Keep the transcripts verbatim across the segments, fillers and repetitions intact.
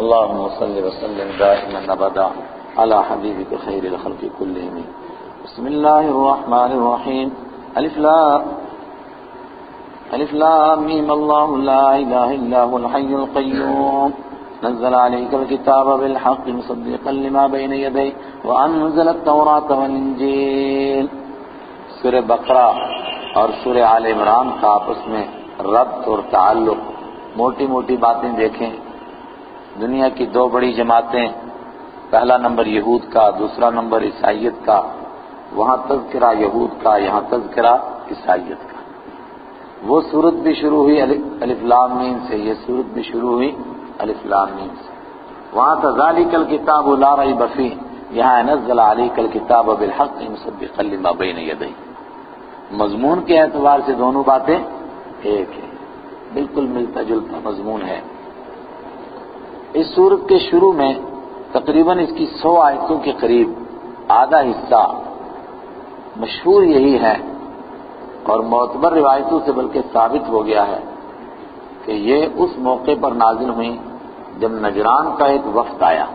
اللهم صل وسلم دائما ابدا على حبيبك خير الخلق كلهم. بسم الله الرحمن الرحيم. الف لام الف لام میم اللہ لا الہ الا هو الحي القيوم نزل عليك الكتاب بالحق مصدقا لما بين يديه وانزل التوراة والانجيل. سورہ بقرہ اور سورہ آل عمران کا آپس میں ربط اور تعلق، موٹی موٹی باتیں دیکھیں. دنیا کی دو بڑی جماعتیں، پہلا نمبر یہود کا، دوسرا نمبر عیسائیت کا. وہاں تذکرہ یہود کا، یہاں تذکرہ عیسائیت کا. وہ صورت بھی شروع ہوئی الف لام میم سے، یہ صورت بھی شروع ہوئی الف لام میم سے. وہاں تھا ذالک الکتاب لا ریب فیہ، یہاں نزل علیک الکتاب بالحق مصدقا لما بین یدیہ. مضمون کے اعتبار سے دونوں باتیں ایک ہیں، بالکل ملتا جلتا مضمون ہے. اس سورت کے شروع میں تقریباً اس کی سو آیتوں کے قریب آدھا حصہ مشہور یہی ہے اور معتبر روایتوں سے بلکہ ثابت ہو گیا ہے کہ یہ اس موقع پر نازل ہوئی جب نجران کا ایک وفد آیا.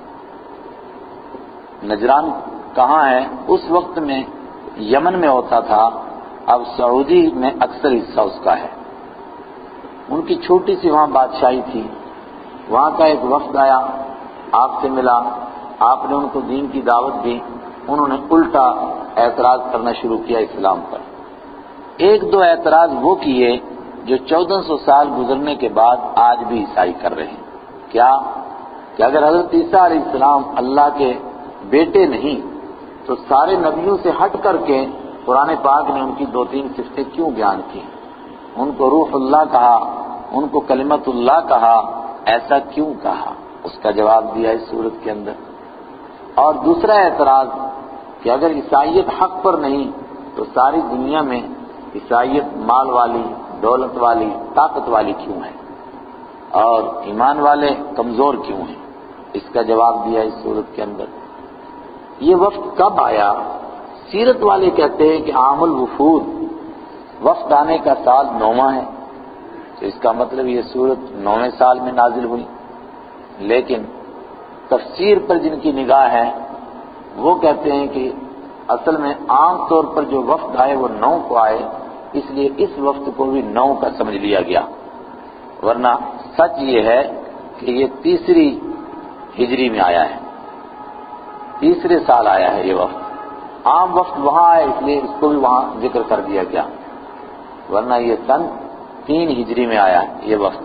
نجران کہاں ہے؟ اس وقت میں یمن میں ہوتا تھا، اب سعودی میں اکثر حصہ اس کا ہے. ان کی چھوٹی سی وہاں بادشاہی تھی. وہاں کا ایک وفد آیا، آپ سے ملا، آپ نے ان کو دین کی دعوت دی. انہوں نے الٹا اعتراض کرنا شروع کیا اسلام پر. ایک دو اعتراض وہ کیے جو چودہ سو سال گزرنے کے بعد آج بھی عیسائی کر رہے ہیں. کیا کہ اگر حضرت عیسیٰ علیہ السلام اللہ کے بیٹے نہیں تو سارے نبیوں سے ہٹ کر کے قرآن پاک نے ان کی دو تین صفتیں کیوں بیان کی؟ ان کو روح اللہ کہا، ان کو کلمت اللہ کہا، ایسا کیوں کہا؟ اس کا جواب دیا اس سورت کے اندر. اور دوسرا اعتراض کہ اگر عیسائیت حق پر نہیں تو ساری دنیا میں عیسائیت مال والی، دولت والی، طاقت والی کیوں ہے اور ایمان والے کمزور کیوں ہیں؟ اس کا جواب دیا اس سورت کے اندر. یہ وفد کب آیا؟ سیرت والے کہتے ہیں کہ عام الوفود، وفد آنے کا سال نواں ہے، تو اس کا مطلب یہ سورت نویں سال میں نازل ہوئی. لیکن تفسیر پر جن کی نگاہ ہے وہ کہتے ہیں کہ اصل میں عام طور پر جو وفد آئے وہ نو کو آئے، اس لیے اس وفد کو بھی نو کا سمجھ لیا گیا. ورنہ سچ یہ ہے کہ یہ تیسری ہجری میں آیا ہے، تیسرے سال آیا ہے یہ وفد. عام وفد وہاں آئے اس لیے اس کو بھی وہاں ذکر کر دیا گیا، ورنہ یہ سن تین ہجری میں آیا ہے یہ وفد.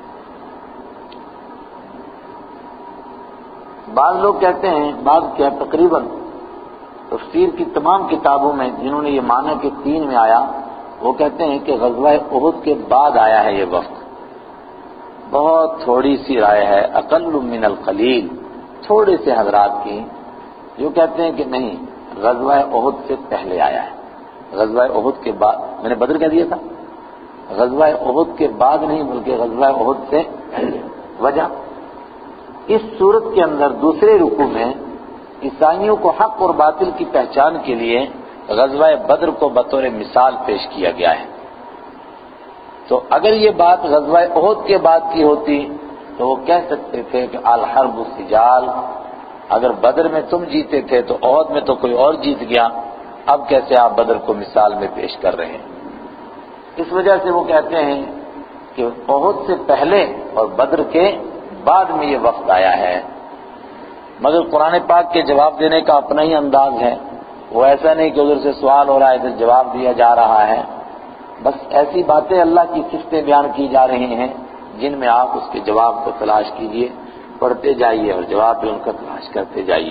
بعض لوگ کہتے ہیں، بعض کیا تقریباً تفسیر کی تمام کتابوں میں جنہوں نے یہ مانا کہ تین میں آیا، وہ کہتے ہیں کہ غزوہ احد کے بعد آیا ہے یہ وفد. بہت تھوڑی سی رائے ہے، اقل من القلیل، تھوڑے سے حضرات کی جو کہتے ہیں کہ نہیں، غزوہ احد سے پہلے آیا ہے. غزوہ احد کے بعد، میں نے بدر کہہ دیا تھا، غزوہ احد کے بعد نہیں بلکہ غزوہ احد سے پہلے. وجہ اس صورت کے اندر دوسرے رکوع میں عیسائیوں کو حق اور باطل کی پہچان کے لیے غزوہ بدر کو بطور مثال پیش کیا گیا ہے. تو اگر یہ بات غزوہ احد کے بعد کی ہوتی تو وہ کہہ سکتے تھے کہ الحرب سجال، اگر بدر میں تم جیتے تھے تو احد میں تو کوئی اور جیت گیا، اب کیسے آپ بدر کو مثال میں پیش کر رہے ہیں؟ اس وجہ سے وہ کہتے ہیں کہ احد سے پہلے اور بدر کے بعد میں یہ وقت آیا ہے. مگر قرآن پاک کے جواب دینے کا اپنا ہی انداز ہے. وہ ایسا نہیں کہ ادھر سے سوال ہو رہا ہے ادھر جواب دیا جا رہا ہے. بس ایسی باتیں اللہ کی صفتیں بیان کی جا رہی ہیں جن میں آپ اس کے جواب کو تلاش کیجئے، پڑھتے جائیے اور جواب بھی ان کا تلاش کرتے جائیے.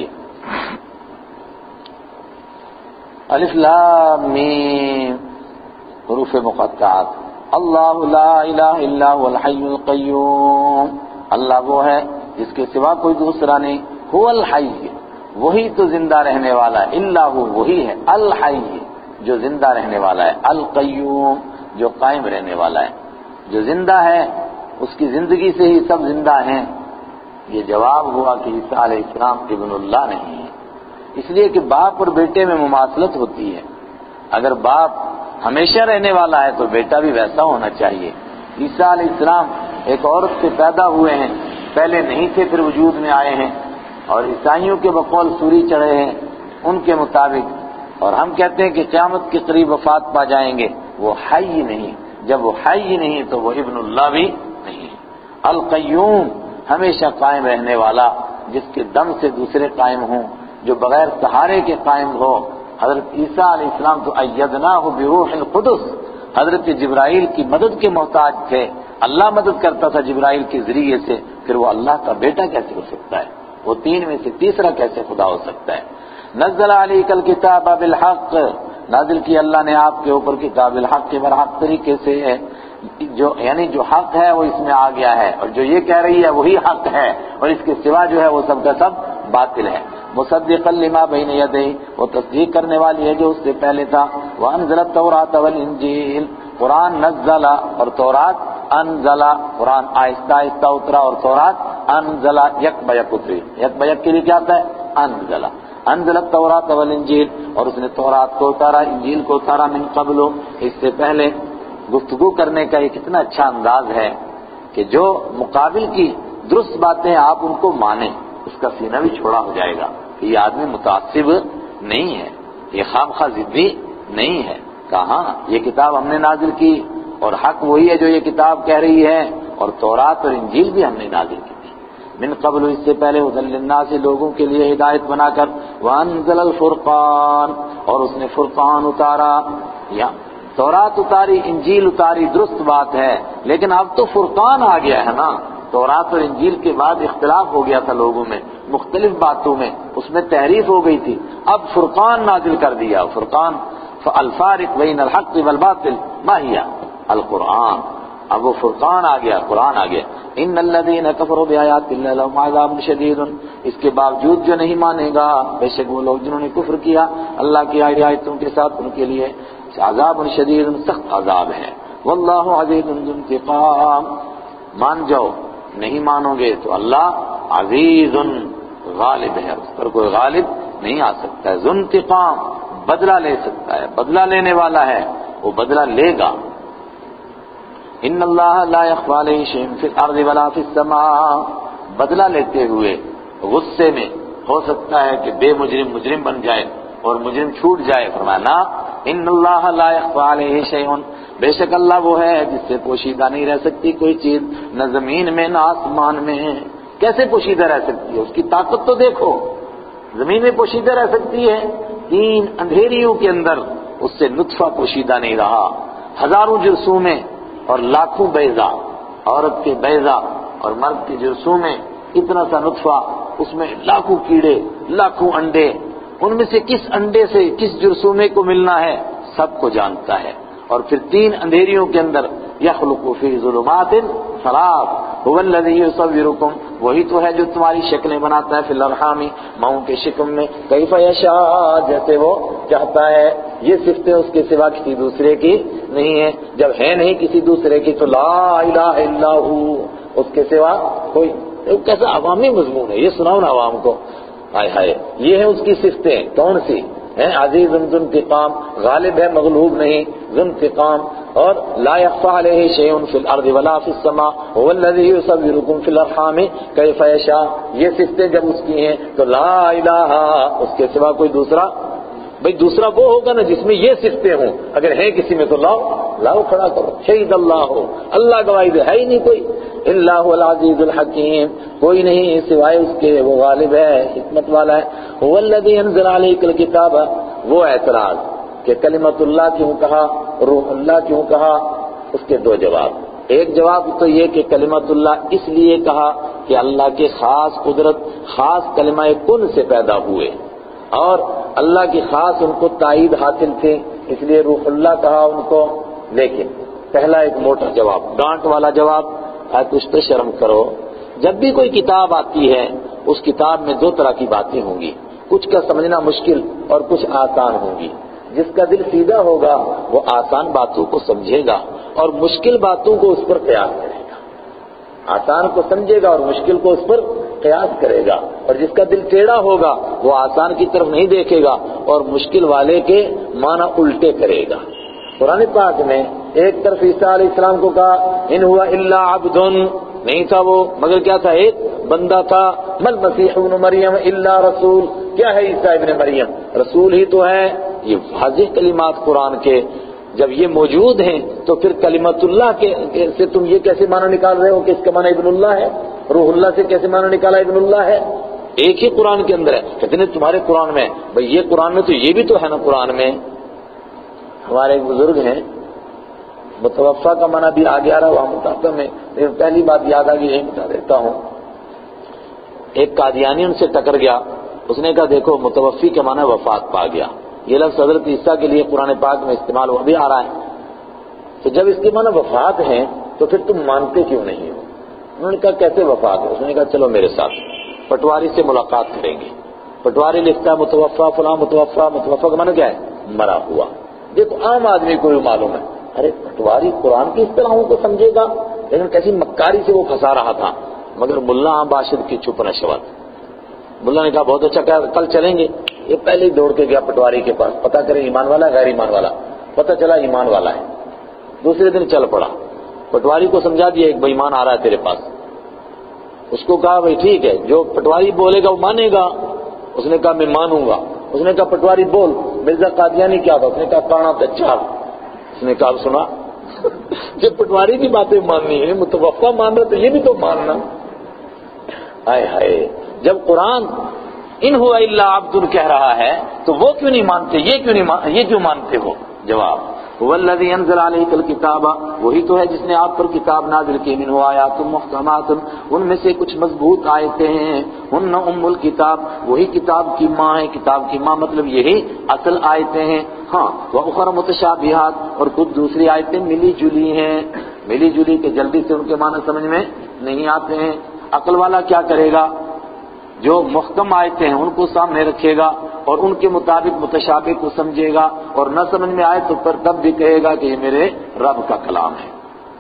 الف لام میم حروف مقطعات. اللہ لا الہ الا هو الحی القیوم، اللہ وہ ہے جس کے سوا کوئی دوسرا نہیں. هو الحی، وہی تو زندہ رہنے والا ہے. الا هو، وہی ہے. الحی، جو زندہ رہنے والا ہے. القیوم، جو قائم رہنے والا ہے. جو زندہ ہے اس کی زندگی سے ہی سب زندہ ہیں. یہ جواب ہوا کہ عیسیٰ علیہ السلام ابن اللہ نہیں ہے، اس لیے کہ باپ اور بیٹے میں مماثلت ہوتی ہے. اگر باپ ہمیشہ رہنے والا ہے تو بیٹا بھی ویسا ہونا چاہیے. عیسیٰ علیہ السلام ایک عورت سے پیدا ہوئے ہیں پہلے نہیں تھے پھر وجود میں آئے ہیں، اور عیسائیوں کے بقول سوری چڑھے ہیں ان کے مطابق، اور ہم کہتے ہیں کہ قیامت کے قریب وفات پا جائیں گے، وہ حی نہیں، جب وہ حی نہیں تو وہ ابن اللہ بھی نہیں۔ القیوم ہمیشہ قائم رہنے والا، جس کے دم سے دوسرے قائم ہوں، جو بغیر سہارے کے قائم ہو۔ حضرت عیسیٰ علیہ السلام تو ایدناہ بروح القدس، حضرت جبرائیل کی مدد کے محتاج تھے، اللہ مدد کرتا تھا جبرائیل کے ذریعے سے، پھر وہ اللہ کا بیٹا کیسے ہو سکتا ہے؟ وہ تین میں سے تیسرا کیسے خدا ہو سکتا ہے؟ نزل علیک الکتاب بالحق، نازل کی اللہ نے آپ کے اوپر کتاب بالحق کے برحق طریقے سے ہے، جو یعنی جو حق ہے وہ اس میں آ گیا ہے، اور جو یہ کہہ رہی ہے وہی حق ہے، اور اس کے سوا جو ہے وہ سب کا سب باطل ہے۔ مصدقا لما بین یدیہ، وہ تصدیق کرنے والی ہے جو اس سے پہلے تھا۔ وانزل التوراۃ والانجیل، قرآن نزل اور تورات انزل، قرآن آہستہ آہستہ اترا اور تورات انزل یک بیک اتری۔ یک بیک کے لیے کیا آتا ہے؟ انزل، انزل التوراۃ والانجیل، اور اس نے تورات کو اتارا، انجیل کو اتارا، من قبل، اس سے پہلے۔ گفتگو کرنے کا یہ کتنا اچھا انداز ہے کہ جو مقابل کی درست باتیں آپ ان کو مانیں، اس کا سینہ بھی چھوڑا ہو جائے گا کہ یہ آدمی متعصب نہیں ہے، یہ خام خواہ ضدی نہیں ہے۔ کہاں یہ کتاب ہم نے نازل کی اور حق وہی ہے جو یہ کتاب کہہ رہی ہے، اور تورات اور انجیل بھی ہم نے نازل کی تھی من قبل، اس سے پہلے، ھدی للناس، لوگوں کے لیے ہدایت بنا کر۔ وانزل الفرقان، اور اس نے فرقان اتارا، یا تورات اتاری، انجیل اتاری، درست بات ہے، لیکن اب تو فرقان آ گیا ہے نا۔ تورات اور انجیل کے بعد اختلاف ہو گیا تھا لوگوں میں مختلف باتوں میں، اس میں تحریف ہو گئی تھی، اب فرقان نازل کر دیا۔ فرقان الفارق بین الحق والباطل ما ہی القرآن، اب وہ فرقان آ گیا، قرآن آ گیا۔ ان الذین کفروا بآیات اللہ لهم عذاب شدید، اس کے باوجود جو نہیں مانے گا، بے شک وہ لوگ جنہوں نے کفر کیا اللہ کی آیاتوں کے ساتھ، ان کے لیے عذاب شدید، سخت عذاب ہے۔ واللہ عزیز ذو انتقام، مان جاؤ، نہیں مانو گے تو اللہ عزیز غالب ہے، اس پر کوئی غالب نہیں آ سکتا ہے۔ ذو انتقام، بدلہ لے سکتا ہے، بدلہ لینے والا ہے، وہ بدلہ لے گا۔ ان اللہ لا يخفى علیہ شیء فی الارض ولا فی السماء، بدلہ لیتے ہوئے غصے میں ہو سکتا ہے کہ بے مجرم مجرم بن جائے اور مجرم چھوٹ جائے، فرمایا نا ان اللہ لا يخفى علیہ شیء، بے شک اللہ وہ ہے جس سے پوشیدہ نہیں رہ سکتی کوئی چیز، نہ زمین میں نہ آسمان میں۔ کیسے پوشیدہ رہ سکتی ہے؟ اس کی طاقت تو دیکھو، زمین میں پوشیدہ رہ سکتی ہے، تین اندھیریوں کے اندر اس سے نطفہ پوشیدہ نہیں رہا، ہزاروں جرثومیں اور لاکھوں بیضا، عورت کے بیضا اور مرد کے جرثومیں، اتنا سا نطفہ، اس میں لاکھوں کیڑے، لاکھوں انڈے، ان میں سے کس انڈے سے کس جرثومے کو ملنا ہے سب کو جانتا ہے۔ اور پھر تین اندھیریوں کے اندر یخلق فی ظلمات ثلاث هو الذی یصورکم، وہی تو ہے جو تمہاری شکلیں بناتا ہے، فی الارحام، ماؤں کے شکم میں، کیف یشاء، جیسے وہ چاہتا ہے۔ یہ صفتیں اس کے سوا کسی دوسرے کی نہیں ہے، جب ہے نہیں کسی دوسرے کی تو لا الہ الا ہو، اس کے سوا کوئی۔ کیسا عوامی مضمون ہے یہ، سناؤ نا عوام کو، ہائے ہائے، یہ ہے اس کی صفتیں، کون سی ہیں؟ عزیز ذو انتقام، غالب ہے مغلوب نہیں، ذو انتقام، اور لا يخفى علیہ شیء فی الارض ولا فی السماء هو الذی یصورکم فی الارحام کیف یشاء، یہ صفتیں جب اس کی ہیں تو لا الہ، اس کے سوا کوئی دوسرا، بھئی دوسرا وہ ہوگا نا جس میں یہ صفتیں ہوں، اگر ہیں کسی میں تو لاؤ لاؤ کھڑا کرو، شہید اللہ ہو، اللہ گواہی دے، ہے ہی نہیں کوئی، اللہ هو العزیز الحکیم، کوئی نہیں سوائے اس کے، وہ غالب ہے، حکمت والا ہے۔ هو الذی انزل علیک الکتاب، وہ اعتراض کہ کلمت اللہ کیوں کہا، روح اللہ کیوں کہا، اس کے دو جواب۔ ایک جواب تو یہ کہ کلمت اللہ اس لیے کہا کہ اللہ کے خاص قدرت، خاص کلمہ کن سے پیدا ہوئے، اور اللہ کی خاص ان کو تائید حاصل تھی، اس لیے روح اللہ کہا ان کو۔ لیکن پہلا ایک موٹا جواب، ڈانٹ والا جواب ہے، کچھ تو شرم کرو، جب بھی کوئی کتاب آتی ہے اس کتاب میں دو طرح کی باتیں ہوں گی، کچھ کا سمجھنا مشکل اور کچھ آسان ہوں گی۔ جس کا دل سیدھا ہوگا وہ آسان باتوں کو سمجھے گا اور مشکل باتوں کو اس پر قیاس کرے گا، آسان کو سمجھے گا اور مشکل کو اس پر قیاس کرے گا، اور جس کا دل ٹیڑھا ہوگا وہ آسان کی طرف نہیں دیکھے گا اور مشکل والے کے معنی الٹے کرے گا۔ قرآن پاک میں ایک طرف عیسیٰ علیہ السلام کو کہا ان ہوا الا عبد، نہیں تھا وہ مگر کیا تھا، ایک بندہ تھا. مل مسیح ابن مریم الا رسول، کیا ہے عیسیٰ ابن مریم، رسول ہی تو ہے. یہ واضح کلمات قرآن کے جب یہ موجود ہیں تو پھر کلمت اللہ کے سے تم یہ کیسے معنی نکال رہے ہو کہ اس کا معنی ابن اللہ ہے، روح اللہ سے کیسے معنی نکالا ابن اللہ ہے؟ ایک ہی قرآن کے اندر ہے. کہتے ہیں تمہارے قرآن میں، بھئی یہ قرآن میں تو یہ بھی تو ہے نا. قرآن میں ہمارے ایک بزرگ ہیں، متوفا کا معنی بھی آگے آ رہا وہاں متوفا میں پہلی بات یاد آ گئی، یہی بتا دیتا ہوں. ایک قادیانی ان سے ٹکر گیا، اس نے کہا دیکھو متوفی کا معنی وفات پا گیا، یہ لفظ حضرت عیسیٰ کے لیے قرآن پاک میں استعمال ہوا بھی آ رہا ہے. تو جب اس کے معنی وفات ہیں تو پھر تم مانتے کیوں نہیں ہو؟ انہوں نے کہا کیسے وفات ہے؟ اس نے کہا چلو میرے ساتھ پٹواری سے ملاقات کریں گے. پٹواری لکھتا ہے متوفا فلاں متوفا، متوفا کا معنی کیا ہے؟ مرا ہوا. دیکھو عام آدمی کو بھی معلوم ہے، ارے پٹواری قرآن کی اصطلاحوں کو سمجھے گا، لیکن کیسی مکاری سے وہ پھنسا رہا تھا. مگر ملا عام باشد کی چپ نشوت. ملا نے کہا بہت اچھا، کہا کل چلیں گے. یہ پہلے ہی دوڑ کے گیا پٹواری کے پاس، پتہ کریں ایمان والا غیر ایمان والا. پتہ چلا ایمان والا ہے. دوسرے دن چل پڑا، پٹواری کو سمجھا دیا ایک بے ایمان آ رہا ہے تیرے پاس. اس کو کہا بھائی ٹھیک ہے، جو پٹواری بولے گا وہ مانے گا. اس نے کہا میں مانوں گا. اس نے کہا پٹواری بول، مرزا قادیانی کیا تھا؟ اس نے کہا کانا دجال. اس نے کہا سنا جب پٹواری کی باتیں ماننی ہے، متوفا مان رہا تو یہ بھی تو ماننا. ہائے ہائے، جب قرآن ان ہوا الا عبد کہہ رہا ہے تو وہ کیوں نہیں مانتے، یہ کیوں نہیں مان... یہ کیوں مانتے ہو؟ جواب هو الذي انزل عليك الكتاب، وہی تو ہے جس نے آپ پر کتاب نازل کی. منه آیات محکمات، ان میں سے کچھ مضبوط آیتیں ہیں. ہن ام الکتاب، وہی کتاب کی ماں ہے. کتاب کی ماں مطلب یہی اصل آیتیں ہیں. ہاں واخر متشابہات، اور کچھ دوسری آیتیں ملی جلی ہیں. ملی جلی کہ جلدی سے ان کے معنی سمجھ میں نہیں آتے ہیں. عقل والا کیا کرے گا؟ جو محکم آیتیں ہیں ان کو سامنے رکھے گا اور ان کے مطابق متشابہ کو سمجھے گا، اور نہ سمجھ میں آئے تو پر تب بھی کہے گا کہ یہ میرے رب کا کلام ہے.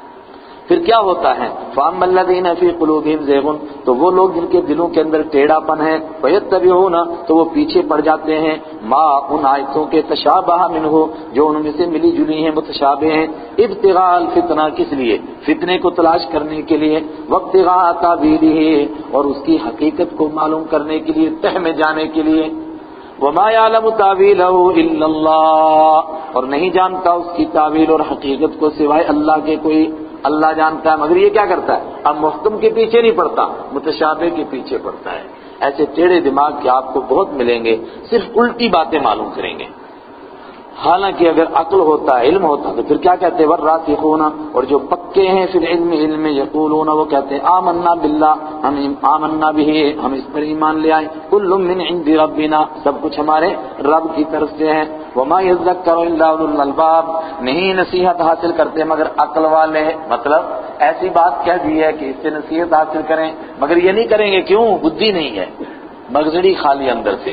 پھر کیا ہوتا ہے؟ فَأَمَّا الَّذِينَ فِي قُلُوبِهِمْ زَيْغٌ، تو وہ لوگ جن کے دلوں کے اندر ٹیڑھا پن ہے، فَيَتَّبِعُونَ، تو وہ پیچھے پڑ جاتے ہیں، ما ان آیتوں کے تشابہ منہ، جو ان میں سے ملی جلی ہیں، متشابہ ہیں. ابتغاء الفتنہ، کس لیے؟ فتنے کو تلاش کرنے کے لیے. وابتغاء تاویلہ، اور اس کی حقیقت کو معلوم کرنے کے لیے، تہ میں جانے کے لیے. وما يعلم تاویلہ الا اللہ، اور نہیں جانتا اس کی تعویل اور حقیقت کو سوائے اللہ کے کوئی. اللہ جانتا ہے مگر یہ کیا کرتا ہے؟ اب محکم کے پیچھے نہیں پڑتا، متشابہ کے پیچھے پڑتا ہے. ایسے ٹیڑھے دماغ کے آپ کو بہت ملیں گے، صرف الٹی باتیں معلوم کریں گے. حالانکہ اگر عقل ہوتا، علم ہوتا تو پھر کیا کہتے ہیں؟ والراسخون، اور جو پکے ہیں فی العلم، علم میں، یقولون، وہ کہتے ہیں آمنا باللہ، ہم آمنا بھی، ہم اس پر ایمان لے آئے. کل من عند ربنا، سب کچھ ہمارے رب کی طرف سے ہے. وما یذکر الا اولو الالباب، نہیں نصیحت حاصل کرتے مگر عقل والے. مطلب ایسی بات کہہ دی ہے کہ اس سے نصیحت حاصل کریں، مگر یہ نہیں کریں گے. کیوں؟ بدھی نہیں ہے، مغزڑی خالی اندر سے.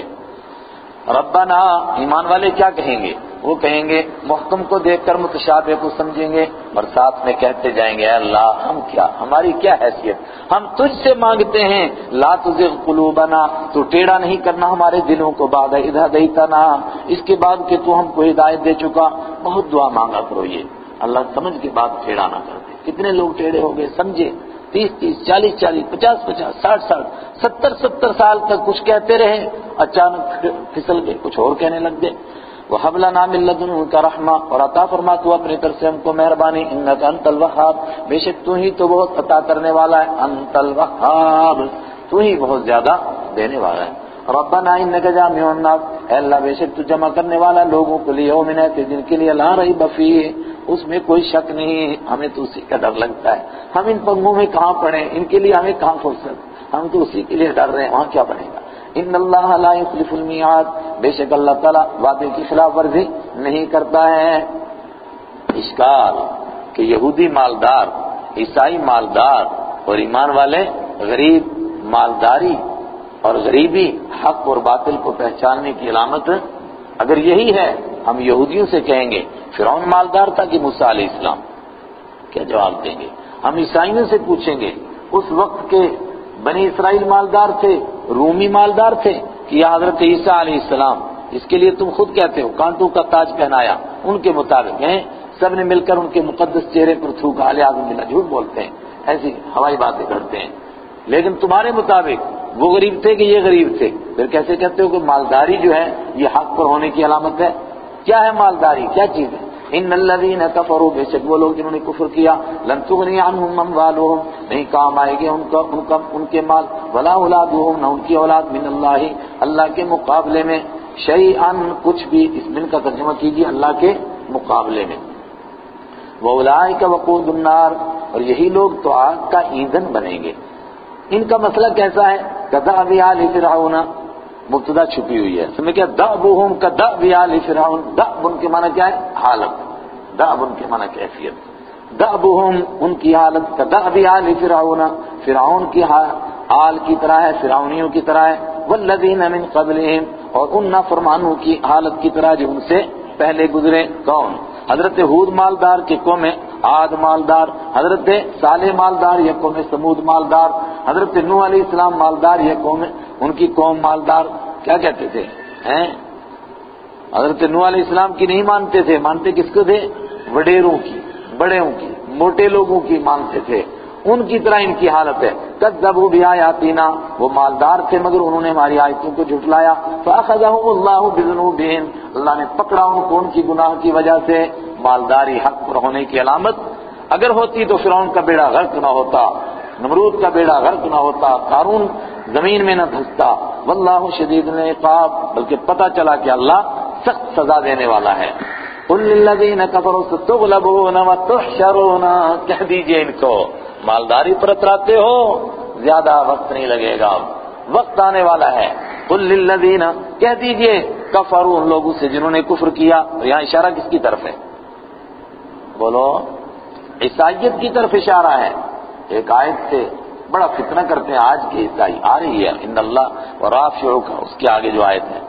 ربنا، ایمان والے کیا کہیں گے؟ وہ کہیں گے محکم کو دیکھ کر متشابہ کو سمجھیں گے، اور ساتھ میں کہتے جائیں گے اے اللہ ہم کیا، ہماری کیا حیثیت، ہم تجھ سے مانگتے ہیں لا تزغ قلوبنا، تو ٹیڑھا نہیں کرنا ہمارے دلوں کو بعد اذ ہدیتنا، اس کے بعد کہ تو ہم کو ہدایت دے چکا. بہت دعا مانگا کرو یہ اللہ سمجھ کے بعد ٹیڑھا نہ کر دے. کتنے لوگ ٹیڑھے ہو گئے، سمجھے تیس تیس چالیس چالیس پچاس پچاس ساٹھ ساٹھ ستر ستر سال تک کچھ کہتے رہے، اچانک پھسل گئے، کچھ اور کہنے لگ گئے. وَهَبْ لَنَا مِن لَّدُنكَ رَحْمَةً، اور عطا فرما تو اپنی طرف سے ہم کو مہربانی. إِنَّكَ أَنتَ الْوَهَّابُ، بے شک تو ہی تو بہت عطا کرنے والا ہے. أَنتَ الْوَهَّابُ، تو ہی بہت زیادہ دینے والا ہے. رَبَّنَا إِنَّكَ جَامِعُ النَّاسِ، اے اللہ بے شک تو جمع کرنے والا لوگوں کو لیے یوم ایسے دن کے لیے لا ریب فیہ، اس میں کوئی شک نہیں. ہمیں تو اسی کا ڈر لگتا ہے، ہم ان پنگوں میں کہاں پڑیں، ان کے لیے ہمیں کہاں فرصت، ہم تو اسی کے لیے ڈر رہے ہیں، وہاں کیا بنے گا. ان اللہ لا یخلف المیعاد، بے شک اللہ تعالیٰ وعدے کی خلاف ورزی نہیں کرتا ہے. اشکال کہ یہودی مالدار، عیسائی مالدار اور ایمان والے غریب. مالداری اور غریبی حق اور باطل کو پہچاننے کی علامت اگر یہی ہے، ہم یہودیوں سے کہیں گے فرعون مالدار تھا کہ موسیٰ علیہ السلام، کیا جواب دیں گے؟ ہم عیسائیوں سے پوچھیں گے اس وقت کے بنی اسرائیل مالدار تھے، رومی مالدار تھے کہ یا حضرت عیسیٰ علیہ السلام؟ اس کے لیے تم خود کہتے ہو کانٹوں کا تاج پہنایا، ان کے مطابق ہیں سب نے مل کر ان کے مقدس چہرے پر تھوکا، علیہ باللہ، جھوٹ بولتے ہیں، ایسی ہوائی باتیں کرتے ہیں. لیکن تمہارے مطابق وہ غریب تھے کہ یہ غریب تھے؟ پھر کیسے کہتے ہو کہ مالداری جو ہے یہ حق پر ہونے کی علامت ہے؟ کیا ہے مالداری؟ کیا چیز ہے؟ ان الذین کفروا، بے شک وہ لوگ جنہوں نے کفر کیا، لن تغنی عنہم اموالہم، نہیں کام آئے گے ان کا ان کا ان کے مال، ولا اولادہم، نہ ان کی اولاد، من اللہ، اللہ کے مقابلے میں، شیئا، کچھ بھی. اس من کا ترجمہ کیجیے اللہ کے مقابلے میں. وَأُولَٰئِكَ وَقُودُ النَّارِ، اور یہی لوگ تو آگ کا ایندھن بنیں گے. ان کا مسئلہ کیسا ہے؟ كَدَأْبِ آلِ فِرْعَوْنَ، مبتدا چھپی ہوئی ہے. سمجھ کیا؟ دأبهم كدأب آل فرعون، دأب ان کے معنی کیا ہے؟ حالت. دأب ان کے معنی کیفیت. دأبهم ان کی حالت، كدأب آل فرعون، فرعون کی حال کی طرح ہے، فرعونیوں کی طرح ہے. والذین من قبلهم، اور ان نافرمانوں کی حالت کی طرح جو ان سے پہلے گزرے. کون؟ حضرت ہود مالدار کہ قوم عاد مالدار، حضرت صالح مالدار یا قوم سمود مالدار، حضرت نوح علیہ السلام مالدار یا قوم ان کی قوم مالدار. کیا کہتے تھے ہیں؟ حضرت نوح علیہ السلام کی نہیں مانتے تھے، مانتے کس کو تھے؟ وڈیروں کی، بڑےوں کی، موٹے لوگوں کی مانتے تھے. ان کی طرح ان کی حالت ہے. کذبوا بآیاتنا، وہ مالدار تھے مگر انہوں نے ہماری آیتوں کو جھٹلایا. فأخذهم اللہ بذنوبهم، اللہ نے پکڑا ان کو ان کی گناہ کی وجہ سے. مالداری حق پر ہونے کی علامت اگر ہوتی تو فرعون کا بیڑا غرق نہ ہوتا، نمرود کا بیڑا غرق نہ ہوتا، قارون زمین میں نہ دھستا. واللہ شدید العقاب، بلکہ پتہ چلا کہ اللہ سخت سزا دینے والا ہے. قل للذین کفروا ستغلبون وتحشرون، کہہ دیجئے ان کو مالداری پر اتراتے ہو، زیادہ وقت نہیں لگے گا، وقت آنے والا ہے. قل للذین، کہہ دیجئے کفروا، ان لوگوں سے جنہوں نے کفر کیا. یہاں اشارہ کس کی طرف ہے؟ بولو، عیسائیت کی طرف اشارہ ہے. ایک آیت سے بڑا فتنہ کرتے ہیں آج کے عیسائی، آ رہی ہے ان اللہ ورافعک، اس کے آگے جو آیت ہے،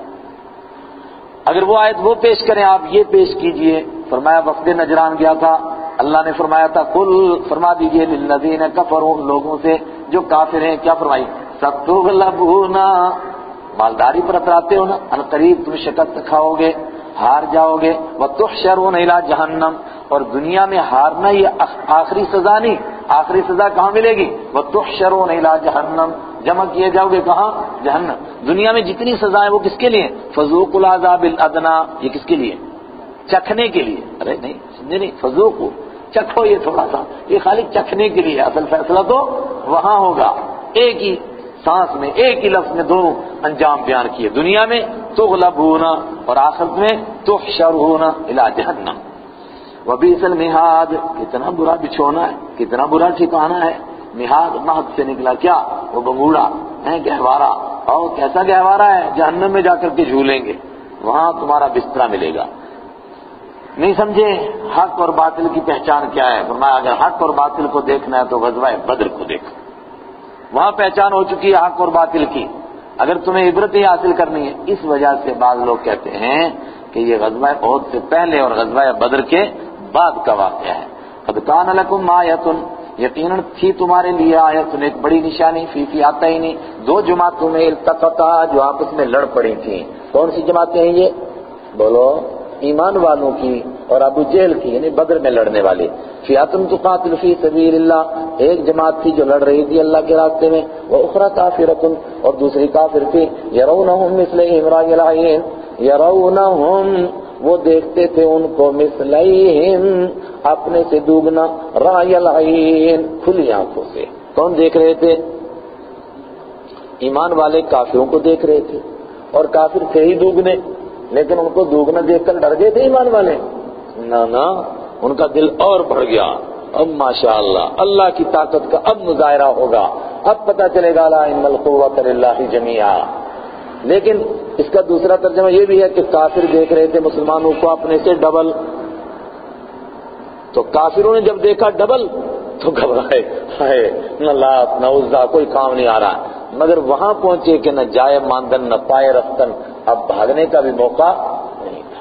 اگر وہ آیت وہ پیش کریں آپ یہ پیش کیجئے. فرمایا وفد نجران گیا تھا، اللہ نے فرمایا تھا قل، فرما دیجئے للذین کفروا، ان لوگوں سے جو کافر ہیں. کیا فرمائی؟ ستغلبون، مالداری پر اتراتے ہو نا، ان قریب تم شکست کھاؤ گے، ہار جاؤ گے. وتحشرون الی جہنم، اور دنیا میں ہارنا یہ آخری سزا نہیں، آخری سزا کہاں ملے گی؟ وتحشرون الی جہنم، جمع کیے جاؤ گے کہاں؟ جہنم. دنیا میں جتنی سزائیں وہ کس کے لیے؟ فذوقوا العذاب الادنی، یہ کس کے لیے؟ چکھنے کے لیے. ارے نہیں سمجھے نہیں، فذوقوا، چکھو یہ تھوڑا سا، یہ خالی چکھنے کے لیے، اصل فیصلہ تو وہاں ہوگا. ایک ہی سانس میں، ایک ہی لفظ میں دونوں انجام بیان کیے. دنیا میں تغلبون اور آخرت میں تحشرون الی جہنم. وبئس المہاد، کتنا برا بچھونا ہے، کتنا برا ٹھکانہ ہے. مہاد مہد سے نکلا کیا؟ وہ بنگوڑا ہے، گہوارہ. اور کیسا گہوارہ ہے؟ جہنم میں جا کر کے جھولیں گے، وہاں تمہارا بستر ملے گا. نہیں سمجھے حق اور باطل کی پہچان کیا ہے؟ فرمایا اگر حق اور باطل کو دیکھنا ہے تو غزوہ بدر کو دیکھو، وہاں پہچان ہو چکی ہے حق اور باطل کی. اگر تمہیں عبرت ہی حاصل کرنی ہے، اس وجہ سے بعض لوگ کہتے ہیں کہ یہ غزوہ احد سے پہلے اور غزوہ بدر کے بعد کا واقعہ ہے. قد کان لکم آیۃ، یقیناً تھی تمہارے لیے آیت، ایک بڑی نشانی، فی فی آتا ہی نہیں، دو جماعتوں میں التقطا، جو آپس میں لڑ پڑی تھیں. کون سی جماعتیں ہیں یہ؟ بولو، ایمان والوں کی اور ابو جہل کی، یعنی بدر میں لڑنے والے. فئۃ تقاتل فی سبیل اللہ، ایک جماعت تھی جو لڑ رہی تھی اللہ کے راستے میں. واخری کافرۃ، اور دوسری کافر تھی. یرونہم مثلہم رأی العین، یرونہم، وہ دیکھتے تھے ان کو، مثلہم، اپنے سے دوگنا، رأی العین، کھلی آنکھوں سے. کون دیکھ رہے تھے؟ ایمان والے کافروں کو دیکھ رہے تھے، اور کافر تھے ہی دوگنے، لیکن ان کو دوگنا دیکھ کر ڈر گئے تھے ایمان والے؟ نہ نہ، ان کا دل اور بڑھ گیا. اب ماشاءاللہ اللہ کی طاقت کا اب مظاہرہ ہوگا، اب پتہ چلے گا لا ان القوۃ للہ جمیعا. لیکن اس کا دوسرا ترجمہ یہ بھی ہے کہ کافر دیکھ رہے تھے مسلمانوں کو اپنے سے ڈبل. تو کافروں نے جب دیکھا ڈبل تو گھبرائے، ہائے نہ لات نہ عزا، کوئی کام نہیں آ رہا. مگر وہاں پہنچے کہ نہ جائے ماندن نہ پائے رفتن، اب بھاگنے کا بھی موقع نہیں تھا.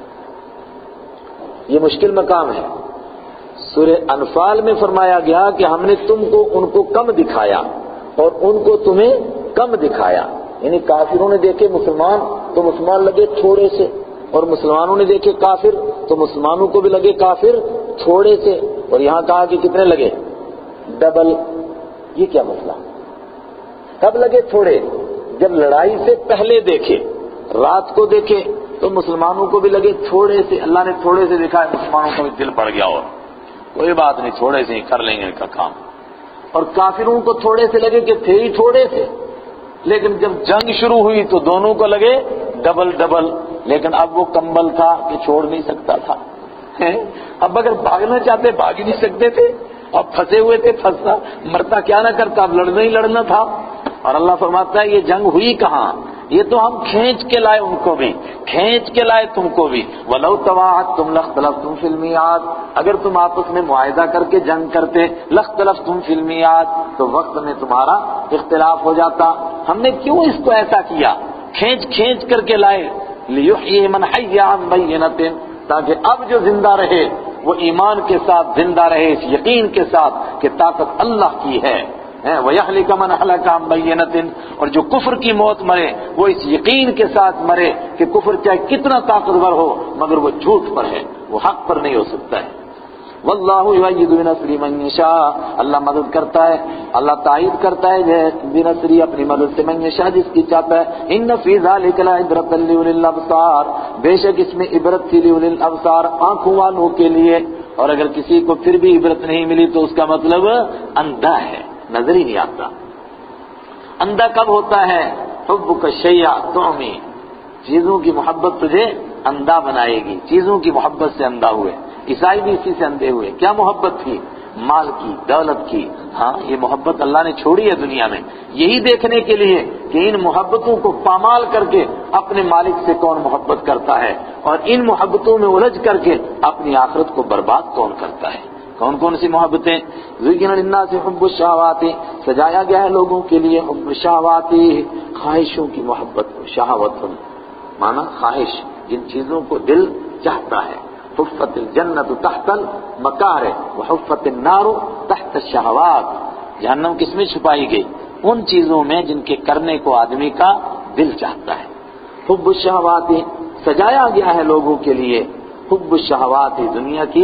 یہ مشکل مقام ہے. سورہ انفال میں فرمایا گیا کہ ہم نے تم کو ان کو کم دکھایا اور ان کو تمہیں کم دکھایا. یعنی کافروں نے دیکھے مسلمان تو مسلمان لگے تھوڑے سے، اور مسلمانوں نے دیکھے کافر تو مسلمانوں کو بھی لگے کافر تھوڑے سے، اور یہاں کہا کہ کتنے لگے؟ ڈبل۔ یہ کیا مسئلہ؟ کب لگے تھوڑے؟ جب لڑائی سے پہلے دیکھے، رات کو دیکھے تو مسلمانوں کو بھی لگے تھوڑے سے، اللہ نے تھوڑے سے دیکھا، مسلمانوں کا بھی دل پڑ گیا، اور کوئی بات نہیں، تھوڑے سے ہی کر لیں گے ان کا کام۔ اور کافروں کو تھوڑے سے لگے کہ تھے ہی تھوڑے سے، لیکن جب جنگ شروع ہوئی تو دونوں کو لگے ڈبل ڈبل، لیکن اب وہ کمبل تھا کہ چھوڑ نہیں سکتا تھا۔ اب اگر بھاگنا چاہتے بھاگ ہی نہیں سکتے تھے، اب پھنسے ہوئے تھے، پھنسنا مرتا کیا نہ کرتا، اب لڑنا ہی لڑنا تھا۔ اور اللہ فرماتا ہے یہ جنگ ہوئی کہاں؟ یہ تو ہم کھینچ کے لائے ان کو بھی، کھینچ کے لائے تم کو بھی۔ وَلَوْ تَوَاعَدْتُمْ لَاخْتَلَفْتُمْ فِي الْمِيعَادِ، اگر تم آپس میں معاہدہ کر کے جنگ کرتے، لَاخْتَلَفْتُمْ فِي الْمِيعَادِ، تو وقت میں تمہارا اختلاف ہو جاتا۔ ہم نے کیوں اس کو ایسا کیا؟ کھینچ کھینچ کر کے لائے، لِيُحْيِيَ مَنْ حَيَّ عَنْ بَيِّنَةٍ، تاکہ اب جو زندہ رہے وہ ایمان کے ساتھ زندہ رہے، اس یقین کے ساتھ کہ طاقت اللہ کی ہے۔ وَيَحْلِكَ مَنْ حَلَكَ عَنْ بَيِّنَةٍ، اور جو کفر کی موت مرے وہ اس یقین کے ساتھ مرے کہ کفر چاہے کتنا طاقتور ہو مگر وہ جھوٹ پر ہے، وہ حق پر نہیں ہو سکتا ہے۔ وَاللَّهُ يُؤَيِّدُ بِنَصْرِهِ مَن يَشَاءُ، اللہ مدد کرتا ہے، اللہ تائید کرتا ہے بنصری اپنی مدد سے من یشاء، جس کی چاہتا ہے۔ ان فی ذلک لعبرۃ لأولی الابصار، بے شک اس میں عبرت تھی لأولی الابصار، آنکھوں والوں کے لیے۔ اور اگر کسی کو پھر بھی عبرت نہیں ملی تو اس کا مطلب اندھا ہے، نظر ہی نہیں آتا۔ اندھا کب ہوتا ہے؟ حبک الشیء تعمی، چیزوں کی محبت تجھے اندھا بنائے گی، چیزوں کی محبت سے اندھا ہوئے۔ عیسائی بھی اسی سے اندھے ہوئے۔ کیا محبت تھی؟ مال کی، دولت کی۔ ہاں یہ محبت اللہ نے چھوڑی ہے دنیا میں یہی دیکھنے کے لیے کہ ان محبتوں کو پامال کر کے اپنے مالک سے کون محبت کرتا ہے، اور ان محبتوں میں الجھ کر کے اپنی آخرت کو برباد کون کرتا ہے۔ کون کون سی محبتیں؟ زُيِّنَ لِلنَّاسِ حُبُّ الشَّهَوَاتِ، سجایا گیا ہے لوگوں کے لیے حب الشہوات، خواہشوں کی محبت، شہوت مانا خواہش، جن چیزوں کو دل چاہتا ہے۔ حفت الجنت تحت المکارہ وحفت النار تحت الشہوات، جہنم کس میں چھپائی گئی؟ ان چیزوں میں جن کے کرنے کو آدمی کا دل چاہتا ہے۔ حب الشہوات، سجایا گیا ہے لوگوں کے لیے حب الشہوات، دنیا کی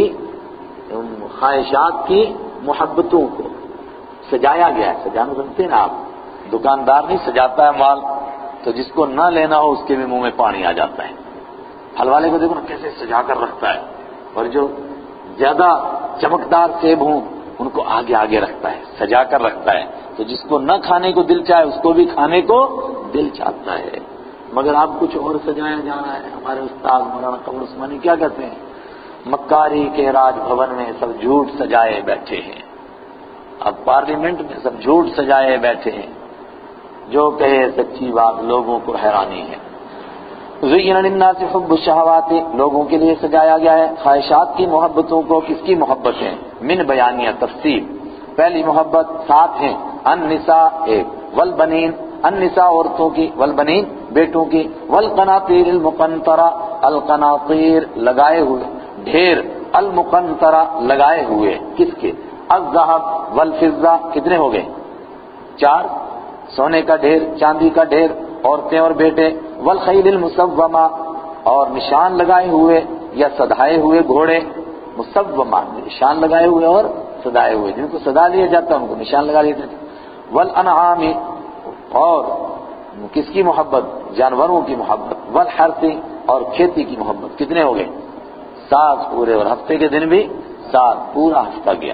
خواہشات کی محبتوں کو سجایا گیا ہے۔ سجانا سمجھتے ہیں نا آپ؟ دکاندار نہیں سجاتا ہے مال تو جس کو نہ لینا ہو اس کے بھی منہ میں پانی آ جاتا ہے۔ پھل والے کو دیکھو نا کیسے سجا کر رکھتا ہے، اور جو زیادہ چمکدار سیب ہوں ان کو آگے آگے رکھتا ہے، سجا کر رکھتا ہے، تو جس کو نہ کھانے کو دل چاہے اس کو بھی کھانے کو دل چاہتا ہے۔ مگر اب کچھ اور سجایا جا رہا ہے۔ ہمارے استاد مولانا قمر عثمانی کیا کہتے ہیں؟ مکاری کے راج بھون میں سب جھوٹ سجائے بیٹھے ہیں۔ اب پارلیمنٹ میں سب جھوٹ سجائے بیٹھے ہیں، جو کہے سچی بات لوگوں کو حیرانی ہے۔ زُيِّنَ لِلنَّاسِ حُبُّ الشَّهَوَاتِ، لوگوں کے لیے سجایا گیا ہے خواہشات کی محبتوں کو۔ کس کی محبت ہے؟ من بیانیہ تفصیل۔ پہلی محبت ساتھ ہیں النساء ایک، والبنین النساء عورتوں کی، والبنین بیٹوں کی، والقناطیر المقنطرہ القناطیر لگائے ہوئے ڈھیر، المقنطرہ لگائے ہوئے کس کے؟ الذهب والفضہ، کتنے ہو گئے؟ چار، سونے کا ڈھیر، چاندی کا ڈھیر، عورتیں اور بیٹے، والخیل المسومہ، اور نشان لگائے ہوئے یا سدھائے ہوئے گھوڑے، مسومہ نشان لگائے ہوئے اور سدھائے ہوئے، جن کو سدا لیا جاتا ہے ان کو نشان لگا لیتے تھے۔ والانعام، اور کس کی محبت؟ جانوروں کی محبت، والحرث، اور کھیتی کی محبت۔ کتنے ہو گئے؟ سات پورے، اور ہفتے کے دن بھی سات، پورا ہفتہ گیا۔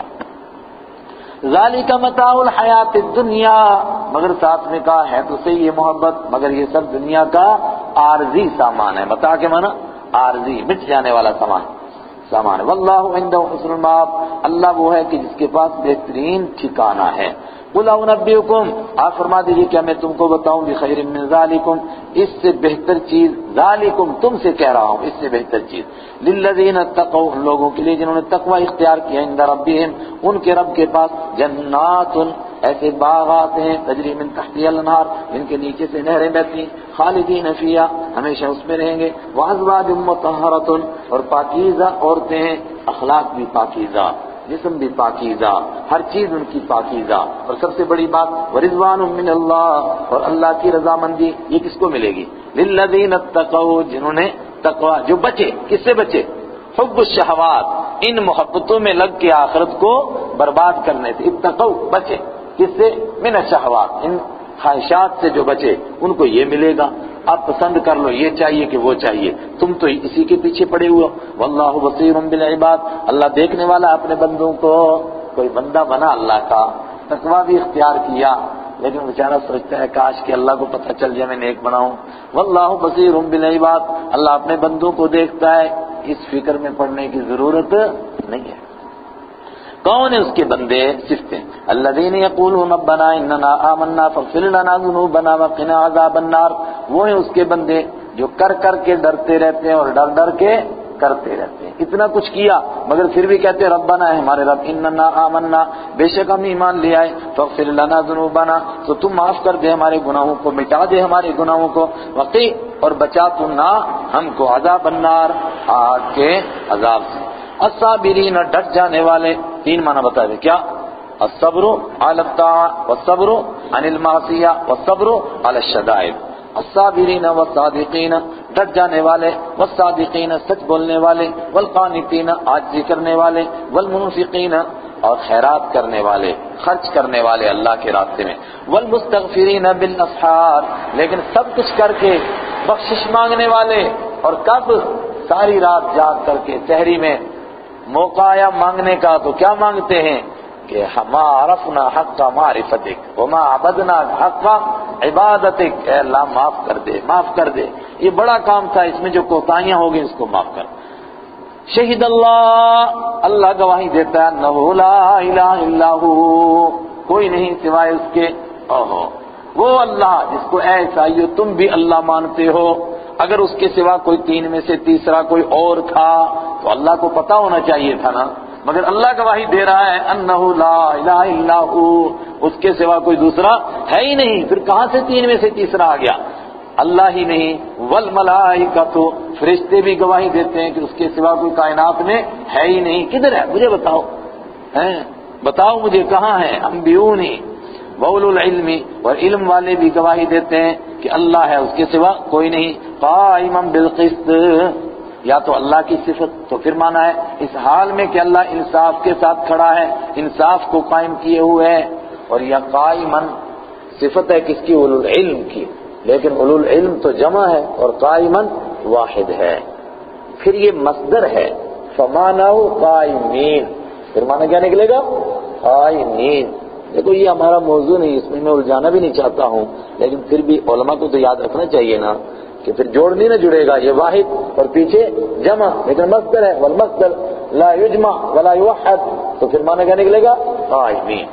ذالک متاع الحیات الدنیا، مگر ساتھ میں کہا ہے تو صحیح یہ محبت، مگر یہ سب دنیا کا عارضی سامان ہے۔ متاع کے معنی عارضی، مٹ جانے والا سامان سامان ہے۔ واللہ عنده حسن المآب، اللہ وہ ہے کہ جس کے پاس بہترین ٹھکانہ ہے۔ قل انبئکم، آپ فرما دیجیے کیا میں تم کو بتاؤں بخیر من ذالکم، اس سے بہتر چیز، ذالکم تم سے کہہ رہا ہوں اس سے بہتر چیز، للذین اتقوا، ان لوگوں کے لیے جنہوں نے تقوی اختیار کیا، عند ربہم، ان کے رب کے پاس، جنات، ایسے باغات ہیں، تجری من تحتها الانہار، جن کے نیچے سے نہریں بہتی ہیں، خالدین فیہا، ہمیشہ اس میں رہیں گے، وازواج مطہرۃ، اور پاکیزہ عورتیں ہیں، اخلاق بھی پاکیزہ، جسم بھی پاکیزہ، ہر چیز ان کی پاکیزہ، اور سب سے بڑی بات ورضوان من اللہ، اور اللہ کی رضامندی، یہ کس کو ملے گی؟ للذین اتقوا، جنہوں نے تقوی جو بچے، کس سے بچے؟ حب الشہوات، ان محبتوں میں لگ کے آخرت کو برباد کرنے سے، اتقوا بچے، کس سے؟ من الشہوات، ان خواہشات سے جو بچے ان کو یہ ملے گا۔ آپ پسند کر لو، یہ چاہیے کہ وہ چاہیے، تم تو اسی کے پیچھے پڑے ہوئے ہو۔ واللہ بصیر بالعباد، اللہ دیکھنے والا اپنے بندوں کو۔ کوئی بندہ بنا اللہ کا، تقوی بھی اختیار کیا، لیکن بیچارہ سوچتا ہے کاش کہ اللہ کو پتہ چل جائے میں نیک بناؤں۔ واللہ بصیر بالعباد، اللہ اپنے بندوں کو دیکھتا ہے، اس فکر میں پڑنے کی ضرورت نہیں ہے۔ کون ہے اس کے بندے؟ صفتیں، الذین یقولون ربنا اننا آمنا فاغفر لنا ذنوبنا وقنا عذاب النار، وہ ہیں اس کے بندے جو کر کر کے ڈرتے رہتے ہیں اور ڈر ڈر کے کرتے رہتے ہیں۔ اتنا کچھ کیا مگر پھر بھی کہتے ہیں ربنا ہے ہمارے رب، اننا آمنا، بے شک ہم ایمان لے آئے، فاغفر لنا ذنوبنا، تو تم معاف کر دے ہمارے گناہوں کو، مٹا دے ہمارے گناہوں کو، وقی اور بچا تو نہ ہم کو عذاب النار، آگ کے عذاب سے۔ الصابرین، ڈٹ جانے والے، تین معنی بتا دیں کیا؟ الصبر علی الطاعہ والصبر عن المعصیہ والصبر علی الشدائد۔ الصابرین والصادقین، ڈٹ جانے والے، والصادقین سچ بولنے والے، والقانتین عاجزی کرنے والے، والمنفقین اور خیرات کرنے والے، خرچ کرنے والے اللہ کے راستے میں، والمستغفرین بالاسحار، لیکن سب کچھ کر کے بخشش مانگنے والے، اور کب؟ ساری رات جاگ کر کے سحری میں موقع آیا مانگنے کا تو کیا مانگتے ہیں کہ ما عرفنا حق معرفتک وما عبدنا حق عبادتک، اے اللہ معاف کر دے، معاف کر دے، یہ بڑا کام تھا، اس میں جو کوتاہیاں ہو گئی اس کو معاف کر۔ شہید اللہ، اللہ گواہی دیتا ہے، انہ لا الہ الا ہو، کوئی نہیں سوائے اس کے، اوہو وہ اللہ جس کو اے عیسائیو تم بھی اللہ مانتے ہو، اگر اس کے سوا کوئی تین میں سے تیسرا کوئی اور تھا تو اللہ کو پتا ہونا چاہیے تھا نا، مگر اللہ گواہی دے رہا ہے انہ لا الہ الا ہو، اس کے سوا کوئی دوسرا ہے ہی نہیں، پھر کہاں سے تین میں سے تیسرا آ گیا؟ اللہ ہی نہیں، والملائکۃ، فرشتے بھی گواہی دیتے ہیں کہ اس کے سوا کوئی کائنات میں ہے ہی نہیں، کدھر ہے مجھے بتاؤ، ہیں بتاؤ مجھے کہاں ہے؟ انبیونی وَأُولُو الْعِلْمِ، اور علم والے بھی گواہی دیتے ہیں کہ اللہ ہے، اس کے سوا کوئی نہیں، قائما بالقسط، یا تو اللہ کی صفت تو پھر مانا ہے اس حال میں کہ اللہ انصاف کے ساتھ کھڑا ہے، انصاف کو قائم کیے ہوئے ہے، اور یا قائما صفت ہے کس کی؟ اولو العلم کی، لیکن اولو العلم تو جمع ہے اور قائما واحد ہے، پھر یہ مصدر ہے، فمانعوا قائمین، پھر مانا کیا نکلے گا؟ قائمین۔ دیکھو یہ ہمارا موضوع نہیں، اس میں میں الجھانا بھی نہیں چاہتا ہوں، لیکن پھر بھی علماء کو تو یاد رکھنا چاہیے نا کہ پھر جوڑ نہیں نہ جڑے گا، یہ واحد اور پیچھے جمع، لیکن مصدر ہے، والمصدر لا یجمع ولا یوحد، تو پھر معنی کیا نکلے گا؟ قائمین۔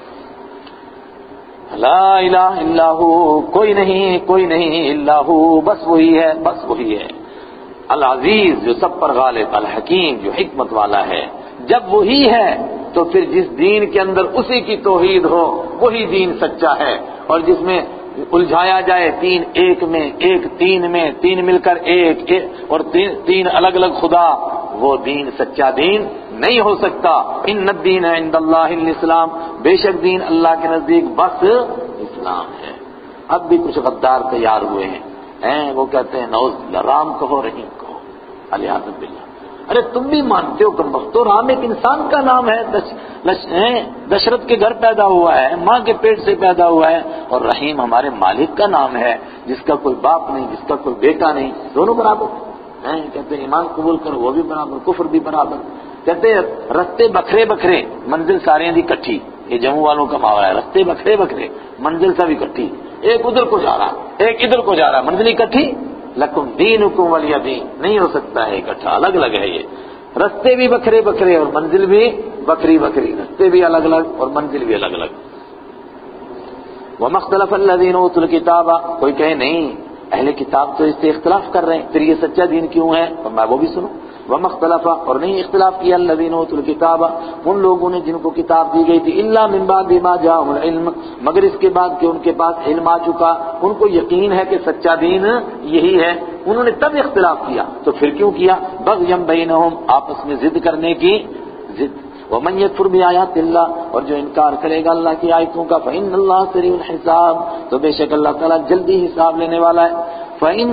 لا الہ الا ہو، کوئی نہیں کوئی نہیں الا ہو، بس وہی ہے، بس وہی ہے، العزیز جو سب پر غالب، الحکیم جو حکمت والا ہے۔ جب وہی ہے تو پھر جس دین کے اندر اسی کی توحید ہو وہی دین سچا ہے، اور جس میں الجھایا جائے تین ایک میں، ایک تین میں، تین مل کر ایک, ایک اور تین, تین الگ الگ خدا، وہ دین سچا دین نہیں ہو سکتا۔ ان الدین عند اللہ الاسلام، بے شک دین اللہ کے نزدیک بس اسلام ہے۔ اب بھی کچھ غدار تیار ہوئے ہیں، ہیں وہ کہتے ہیں نعوذ باللہ، رام کہو رحیم کہو، الیاذ باللہ۔ ارے تم بھی مانتے ہو کم بختو، رام ایک انسان کا نام ہے، دشرت کے گھر پیدا ہوا ہے، ماں کے پیٹ سے پیدا ہوا ہے، اور رحیم ہمارے مالک کا نام ہے جس کا کوئی باپ نہیں، جس کا کوئی بیٹا نہیں، دونوں برابر ہیں۔ کہتے ہیں ایمان قبول کرو وہ بھی برابر، کفر بھی برابر۔ کہتے ہیں رستے بکھرے بکھرے منزل سارے دی کٹھی، یہ جموں والوں کا محاورہ ہے، رستے بکھرے بکھرے منزل سبھی کٹھی، ایک ادھر کو جا رہا ایک ادھر کو جا رہا، منزل اکٹھی، لکم دینکم ولی دین، نہیں ہو سکتا ہے اکٹھا، الگ الگ ہے یہ، رستے بھی بکھرے بکھرے اور منزل بھی بکھری بکھری، رستے بھی الگ الگ اور منزل بھی الگ الگ۔ وَمَا اخْتَلَفَ الَّذِينَ أُوتُوا الْكِتَابَ، کوئی کہے نہیں اہل کتاب تو اس سے اختلاف کر رہے ہیں، پھر یہ سچا دین کیوں ہے؟ اور میں وہ بھی سنوں۔ وَمَا اخْتَلَفَ، اور نہیں اختلاف کیا، الَّذِينَ أُوتُوا الْكِتَابَ، ان لوگوں نے جن کو کتاب دی گئی تھی، إِلَّا مِن بَعْدِ مَا جَاءَهُمُ الْعِلْمُ، مگر اس کے بعد کہ ان کے پاس علم آ چکا، ان کو یقین ہے کہ سچا دین یہی ہے، انہوں نے تب اختلاف کیا، تو پھر کیوں کیا؟ بغيًا بينهم، آپس میں ضد کرنے کی ضد۔ وَمَن يَكْفُرْ بِآيَاتِ اللَّهِ، اور جو انکار کرے گا اللہ کی آیتوں کا، فَإِنَّ اللَّهَ سَرِيعُ الْحِسَابِ، تو بے شک اللہ تعالیٰ جلدی حساب لینے والا ہے۔ فَإِنْ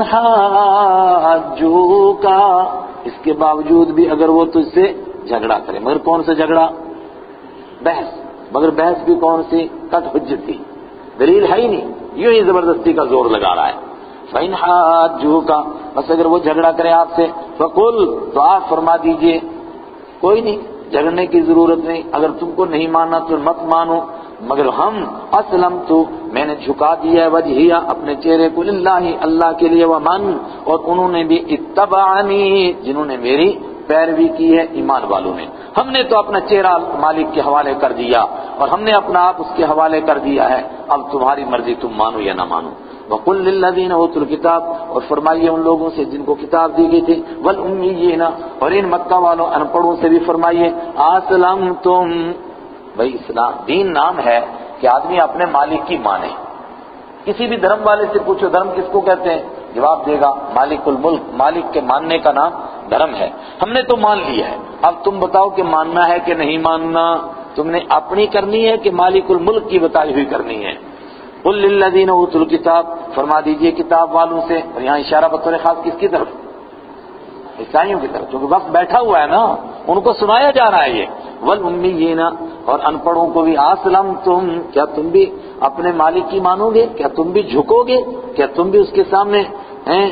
حَاجُّوكَ، اس کے باوجود بھی اگر وہ تجھ سے جھگڑا کرے، مگر کون سا جھگڑا؟ بحث، مگر بحث بھی کون سی؟ قط حجت کی، دلیل ہے ہی نہیں، یوں ہی زبردستی کا زور لگا رہا ہے۔ فَإِنْ حَاجُّوكَ، بس اگر وہ جھگڑا کرے آپ سے، فَقُلْ، تو آپ فرما دیجئے کوئی نہیں، جھگڑنے کی ضرورت نہیں، اگر تم کو نہیں ماننا تو مت مانو، مگر ہم اسلمت، میں نے جھکا دیا ہے وجہیہ، اپنے چہرے کو، للہ، اللہ کے لیے، ومن، اور انہوں نے بھی اتبعنی، جنہوں نے میری پیروی کی ہے، ایمان والوں نے۔ ہم نے تو اپنا چہرہ مالک کے حوالے کر دیا اور ہم نے اپنا آپ اس کے حوالے کر دیا ہے، اب تمہاری مرضی، تم مانو یا نہ مانو۔ وَقُلْ لِلَّذِينَ أُوتُوا الْكِتَابَ، اور فرمائیے ان لوگوں سے جن کو کتاب دی گئی تھی، وَالْأُمِّيِّينَ، اور ان مکہ والوں ان پڑھوں سے بھی فرمائیے، أَسْلَمْتُمْ، بھئی اسلام دین نام ہے کہ آدمی اپنے مالک کی مانے۔ کسی بھی دھرم والے سے پوچھو دھرم کس کو کہتے ہیں، جواب دے گا مالک الملک، مالک کے ماننے کا نام دھرم ہے۔ ہم نے تو مان لیا ہے، اب تم بتاؤ کہ ماننا ہے کہ نہیں ماننا، تم نے اپنی کرنی ہے کہ مالک الملک کی بتائی ہوئی کرنی ہے۔ قُلْ لِلَّذِينَ أُوتُوا الْكِتَابَ، فرما دیجئے کتاب والوں سے، اور یہاں اشارہ بطور خاص کس کی طرف؟ عیسائیوں کی طرف، کیونکہ وقت بیٹھا ہوا ہے نا، ان کو سنایا جا رہا ہے یہ۔ وَالْأُمِّيِّينَ، اور ان پڑھوں کو بھی، أَسْلَمْتُمْ، کیا تم بھی اپنے مالک کی مانو گے؟ کیا تم بھی جھکو گے؟ کیا تم بھی اس کے سامنے ہیں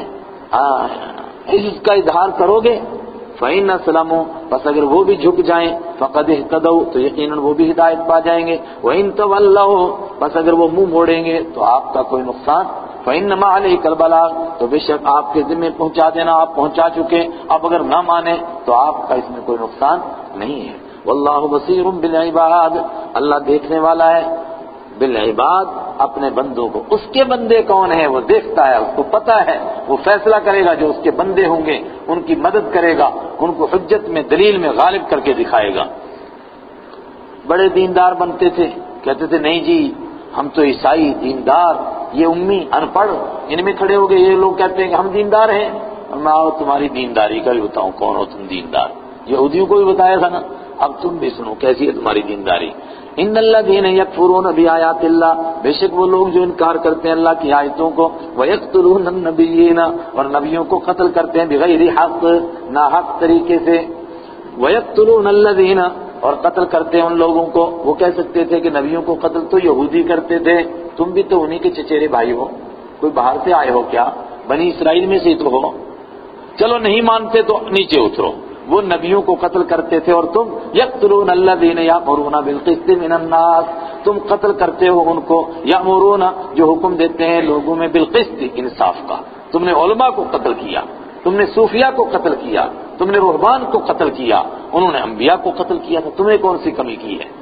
اس کا اظہار کرو گے؟ فَإِنْ أَسْلَمُوا، پس اگر وہ بھی جھک جائیں، فَقَدْ اهْتَدَوْا، تو یقیناً وہ بھی ہدایت پا جائیں گے۔ وَإِنْ تَوَلَّوْا، پس اگر وہ منہ موڑیں گے تو آپ کا کوئی نقصان، فَإِنَّمَا عَلَيْكَ الْبَلَاغُ، تو بے شک آپ کے ذمہ پہنچا دینا، آپ پہنچا چکے، اب اگر نہ مانیں تو آپ کا اس میں کوئی نقصان نہیں ہے۔ وَاللَّهُ بَصِيرٌ بِالْعِبَادِ، اللہ دیکھنے والا ہے بالعباد، اپنے بندوں کو۔ اس کے بندے کون ہیں وہ دیکھتا ہے، اس کو پتا ہے، وہ فیصلہ کرے گا، جو اس کے بندے ہوں گے ان کی مدد کرے گا، ان کو حجت میں، دلیل میں غالب کر کے دکھائے گا۔ بڑے دیندار بنتے تھے، کہتے تھے نہیں جی ہم تو عیسائی دیندار، یہ امی ان پڑھ، ان میں کھڑے ہو گئے، یہ لوگ کہتے ہیں کہ ہم دیندار ہیں، اور میں آؤ تمہاری دینداری کا بھی بتاؤں کون ہو تم دیندار، یہودیوں کو بھی بتایا تھا نا، اب تم بھی سنو کیسی ہے تمہاری دینداری۔ ان الذین یکفرون بآیات اللہ، بے شک وہ لوگ جو انکار کرتے ہیں اللہ کی آیتوں کو، ویقتلون النبیین، اور نبیوں کو قتل کرتے ہیں بغیر حق، ناحق طریقے سے، ویقتلون الذین، اور قتل کرتے ہیں ان لوگوں کو، وہ کہہ سکتے تھے کہ نبیوں کو قتل تو یہودی کرتے تھے، تم بھی تو انہی کے چچیرے بھائی ہو، کوئی باہر سے آئے ہو کیا، بنی اسرائیل میں سے تو ہو، چلو نہیں مانتے تو نیچے اترو۔ وہ نبیوں کو قتل کرتے تھے اور تم یقتلون الذین یأمرون بالقسط من الناس، تم قتل کرتے ہو ان کو، یأمرون جو حکم دیتے ہیں لوگوں میں، بالقسط انصاف کا۔ تم نے علماء کو قتل کیا، تم نے صوفیاء کو قتل کیا، تم نے رہبان کو قتل کیا، انہوں نے انبیاء کو قتل کیا تھا، تمہیں کون سی کمی کی ہے؟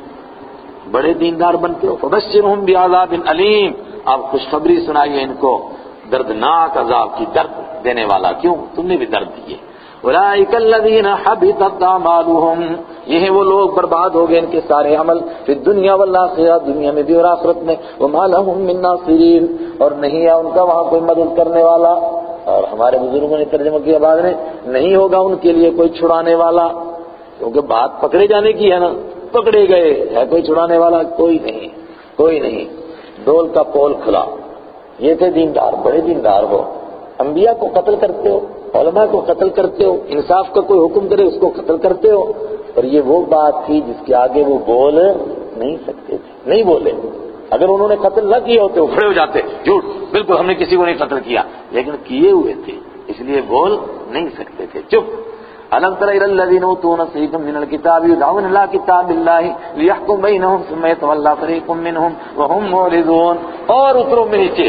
بڑے دیندار بنتے ہو۔ فبشرہم بعذاب علیم، آپ خوشخبری سنائیے ان کو دردناک عذاب کی، درد دینے والا، کیوں؟ تم نے بھی درد دیے۔ اولئک الذین حبطت اعمالهم، یہ ہیں وہ لوگ برباد ہو گئے ان کے سارے عمل، فی الدنیا والآخرہ، دنیا میں بھی اور آخرت میں، وما لهم من ناصرین، اور نہیں ہے ان کا وہاں کوئی مدد کرنے والا۔ اور ہمارے بزرگوں نے ترجمہ کیا بعد میں، نہیں ہوگا ان کے لیے کوئی چھڑانے والا، کیونکہ بات پکڑے جانے کی ہے نا، پکڑے گئے، ہے کوئی چھڑانے والا؟ کوئی نہیں، کوئی نہیں۔ ڈول کا پول کھلا، یہ تھے دیندار، بڑے دیندار ہو، انبیاء کو قتل کرتے ہو، علماء کو قتل کرتے ہو، انصاف کا کوئی حکم کرے اس کو قتل کرتے ہو، اور یہ وہ بات تھی جس کے آگے وہ بول نہیں سکتے تھے، نہیں بولے۔ اگر انہوں نے قتل نہ کیے ہوتے وہ کھڑے ہو جاتے، جھوٹ، بالکل ہم نے کسی کو نہیں قتل کیا، لیکن کیے ہوئے تھے اس لیے بول نہیں سکتے تھے، چپ۔ أَلَمْ تَرَ إِلَى الَّذِينَ أُوتُوا نَصِيبًا مِنَ الْكِتَابِ يُدْعَوْنَ إِلَىٰ كِتَابِ اللَّهِ لِيَحْكُمَ بَيْنَهُمْ ثُمَّ يَتَوَلَّىٰ فَرِيقٌ مِّنْهُمْ وَهُمْ مُعْرِضُونَ، اور اترو میں نیچے،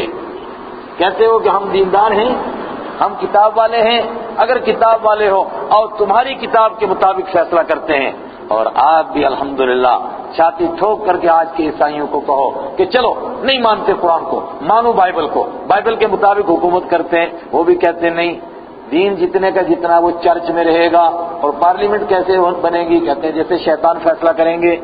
کہتے ہو کہ ہم دیندار ہیں، ہم کتاب والے ہیں، اگر کتاب والے ہو اور تمہاری کتاب کے مطابق فیصلہ کرتے ہیں، اور آپ بھی الحمدللہ چھاتی ٹھوک کر کے آج کے عیسائیوں کو کہو کہ چلو نہیں مانتے قرآن کو، مانو بائبل کو، بائبل کے مطابق حکومت کرتے ہیں، وہ بھی کہتے ہیں نہیں، دین جتنے کا جتنا وہ چرچ میں رہے گا، اور پارلیمنٹ کیسے بنے گی، کہتے ہیں جیسے شیطان فیصلہ کریں گے،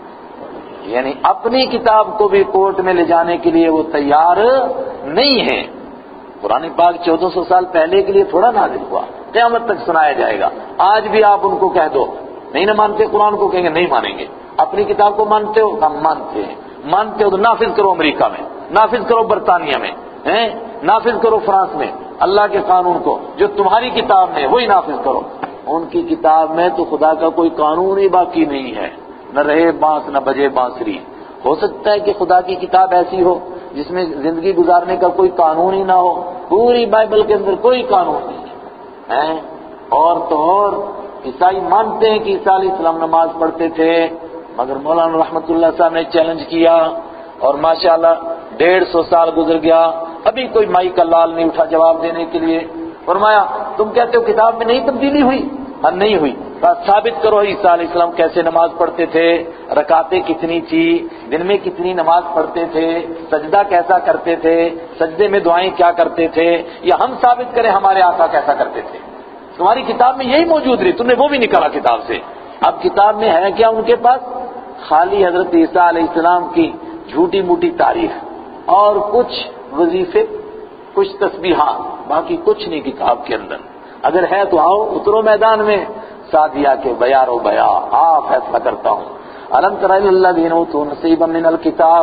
یعنی اپنی کتاب کو بھی کورٹ میں لے جانے کے لیے وہ تیار نہیں ہیں۔ قرآن پاک چودہ سو سال پہلے کے لیے تھوڑا نازل ہوا، قیامت تک سنایا جائے گا۔ آج بھی آپ ان کو کہہ دو نہیں نہ مانتے قرآن کو، کہیں گے نہیں مانیں گے۔ اپنی کتاب کو مانتے ہو؟ ہم مانتے ہیں۔ مانتے ہو تو نافذ کرو امریکہ میں، نافذ کرو برطانیہ میں، ہیں نافذ کرو فرانس میں اللہ کے قانون کو، جو تمہاری کتاب میں وہی نافذ کرو۔ ان کی کتاب میں تو خدا کا کوئی قانون ہی باقی نہیں ہے، نہ رہے بانس نہ بجے بانسری۔ ہو سکتا ہے کہ خدا کی کتاب ایسی ہو جس میں زندگی گزارنے کا کوئی قانون ہی نہ ہو، پوری بائبل کے اندر کوئی قانون نہیں ہے۔ اور تو اور عیسائی مانتے ہیں کہ عیسیٰ علیہ السلام نماز پڑھتے تھے، مگر مولانا رحمت اللہ صاحب نے چیلنج کیا اور ماشاءاللہ ڈیڑھ سو سال گزر گیا، ابھی کوئی مائی کا لال نہیں اٹھا جواب دینے کے لیے۔ فرمایا تم کہتے ہو کتاب میں نہیں تبدیلی ہوئی؟ ہاں نہیں ہوئی، بس ثابت کرو عیسیٰ علیہ السلام کیسے نماز پڑھتے تھے، رکعتیں کتنی تھی، دن میں کتنی نماز پڑھتے تھے، سجدہ کیسا کرتے تھے، سجدے میں دعائیں کیا کرتے تھے، یا ہم ثابت کریں ہمارے آقا کیسا کرتے تھے۔ تمہاری کتاب میں یہی موجود رہی، تم نے وہ بھی نکالا کتاب سے۔ اب کتاب میں ہے کیا ان کے پاس؟ خالی حضرت عیسیٰ علیہ السلام کی جھوٹی موٹی تعریف اور کچھ وظیفے، کچھ تسبیحات، باقی کچھ نہیں کتاب کے اندر۔ اگر ہے تو آؤ اترو میدان میں، سادیا کے بیار و بیا آ فیصلہ کرتا ہوں۔ الم تر الی الذین اوتوا نصیبا من الکتاب۔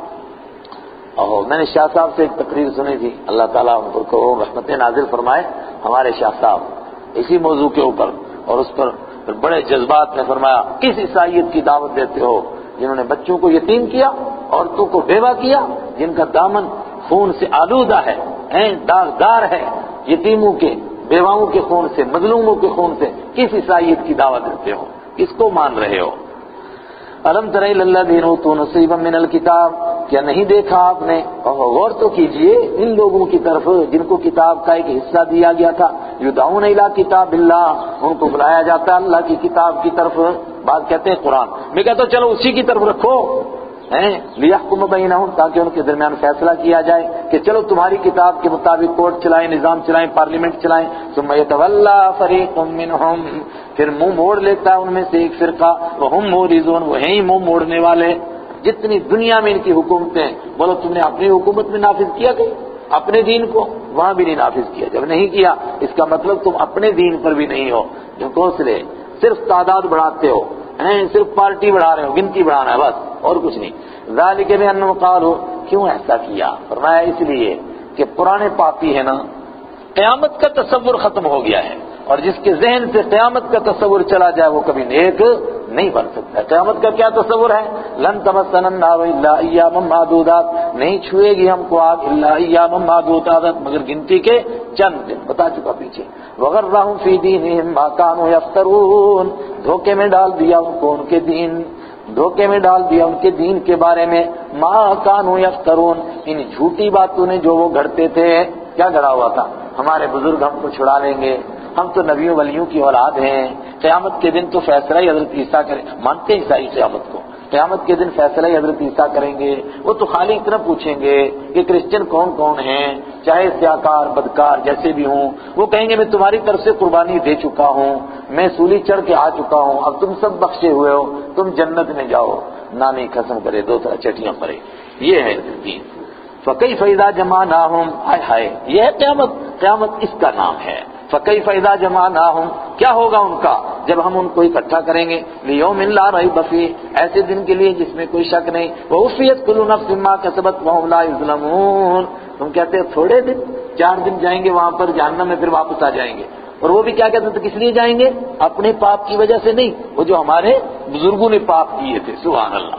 اور میں نے شاہ صاحب سے ایک تقریر سنی تھی، اللہ تعالیٰ ان کو رحمت نازل فرمائے، ہمارے شاہ صاحب اسی موضوع کے اوپر، اور اس پر پھر بڑے جذبات میں فرمایا کس عیسائیت کی دعوت دیتے ہو جنہوں نے بچوں کو یتیم کیا، عورتوں کو بیوہ کیا، جن کا دامن خون سے آلودہ ہے، داغدار ہے، یتیموں کے بیواؤں کے خون سے، مظلوموں کے خون سے، کس عیسائیت کی دعوت دیتے ہو، کس کو مان رہے ہو؟ الم تر الی الذین اوتوا نصیبا من الکتاب، کیا نہیں دیکھا آپ نے؟ اور غور تو کیجئے ان لوگوں کی طرف جن کو کتاب کا ایک حصہ دیا گیا تھا، یدعون الی کتاب اللہ، ان کو بلایا جاتا ہے اللہ کی کتاب کی طرف۔ بعد کہتے ہیں قرآن، میں کہتا ہوں چلو اسی کی طرف رکھو، لیحکم بینہم، تاکہ ان کے درمیان فیصلہ کیا جائے کہ چلو تمہاری کتاب کے مطابق کورٹ چلائیں، نظام چلائیں، پارلیمنٹ چلائیں۔ ثم یتولی فریق منہم، پھر منہ موڑ لیتا ہے ان میں سے ایک فرقہ، وہم معرضون، وہیں منہ موڑنے والے۔ جتنی دنیا میں ان کی حکومتیں، بولو تم نے اپنی حکومت میں نافذ کیا کہ اپنے دین کو؟ وہاں بھی نہیں نافذ کیا۔ جب نہیں کیا اس کا مطلب تم اپنے دین پر بھی نہیں ہو، جو گھونسلے، صرف تعداد بڑھاتے ہو، صرف پارٹی بڑھا رہے ہو، گنتی بڑھانا ہے بس، اور کچھ نہیں۔ ذالک بانہم قالوا، کیوں ایسا کیا؟ فرمایا اس لیے کہ پرانے پاپی ہے نا، قیامت کا تصور ختم ہو گیا ہے، اور جس کے ذہن سے قیامت کا تصور چلا جائے وہ کبھی نیک نہیں بن سکتا۔ قیامت کا کیا تصور ہے؟ لن تمسنا النار الا ایاما معدودات، نہیں چھوئے گی ہم کو آگ الا ایاما معدودات، مگر گنتی کے چند دن، بتا چکا پیچھے۔ وغرہم فی دینہم ما کانوا یفترون، دھوکے میں ڈال دیا ان کو ان کے دین، دھوکے میں ڈال دیا ان کے دین کے بارے میں، ما کانوا یفترون، ان جھوٹی باتوں نے جو وہ گھڑتے تھے۔ کیا گھڑا ہوا تھا؟ ہمارے بزرگ ہم کو چھڑا لیں گے، ہم تو نبیوں ولیوں کی اولاد ہیں، قیامت کے دن تو فیصلہ ہی حضرت عیسیٰ کریں، مانتے ہیں عیسائی قیامت کو، قیامت کے دن فیصلہ ہی حضرت عیسیٰ کریں گے۔ وہ تو خالی اتنا پوچھیں گے کہ کرسچن کون کون ہیں، چاہے سیاکار بدکار جیسے بھی ہوں، وہ کہیں گے میں تمہاری طرف سے قربانی دے چکا ہوں، میں سولی چڑھ کے آ چکا ہوں، اب تم سب بخشے ہوئے ہو، تم جنت میں جاؤ، نانی قسم کرے دو طرح چٹیاں پڑے۔ یہ ہے دین۔ فَكَيْفَ إِذَا جَمَعْنَاهُمْ، ہائے ہائے یہ ہے قیامت، قیامت اس کا نام ہے۔ فَكَيْفَ إِذَا جَمَعْنَاهُمْ، کیا ہوگا ان کا جب ہم ان کو اکٹھا کریں گے، لِيَوْمٍ لَا رَيْبَ فِيهِ، ایسے دن کے لیے جس میں کوئی شک نہیں، وَوُفِّيَتْ كُلُّ نَفْسٍ مَا كَسَبَتْ وَهُمْ لَا يُظْلَمُونَ۔ تم کہتے ہو تھوڑے دن، چار دن جائیں گے وہاں پر جہنم میں، پھر واپس آ جائیں گے، اور وہ بھی کیا کہتے ہیں کس لیے جائیں گے؟ اپنے پاپ کی وجہ سے نہیں، وہ جو ہمارے بزرگوں نے پاپ کیے تھے، سبحان اللہ۔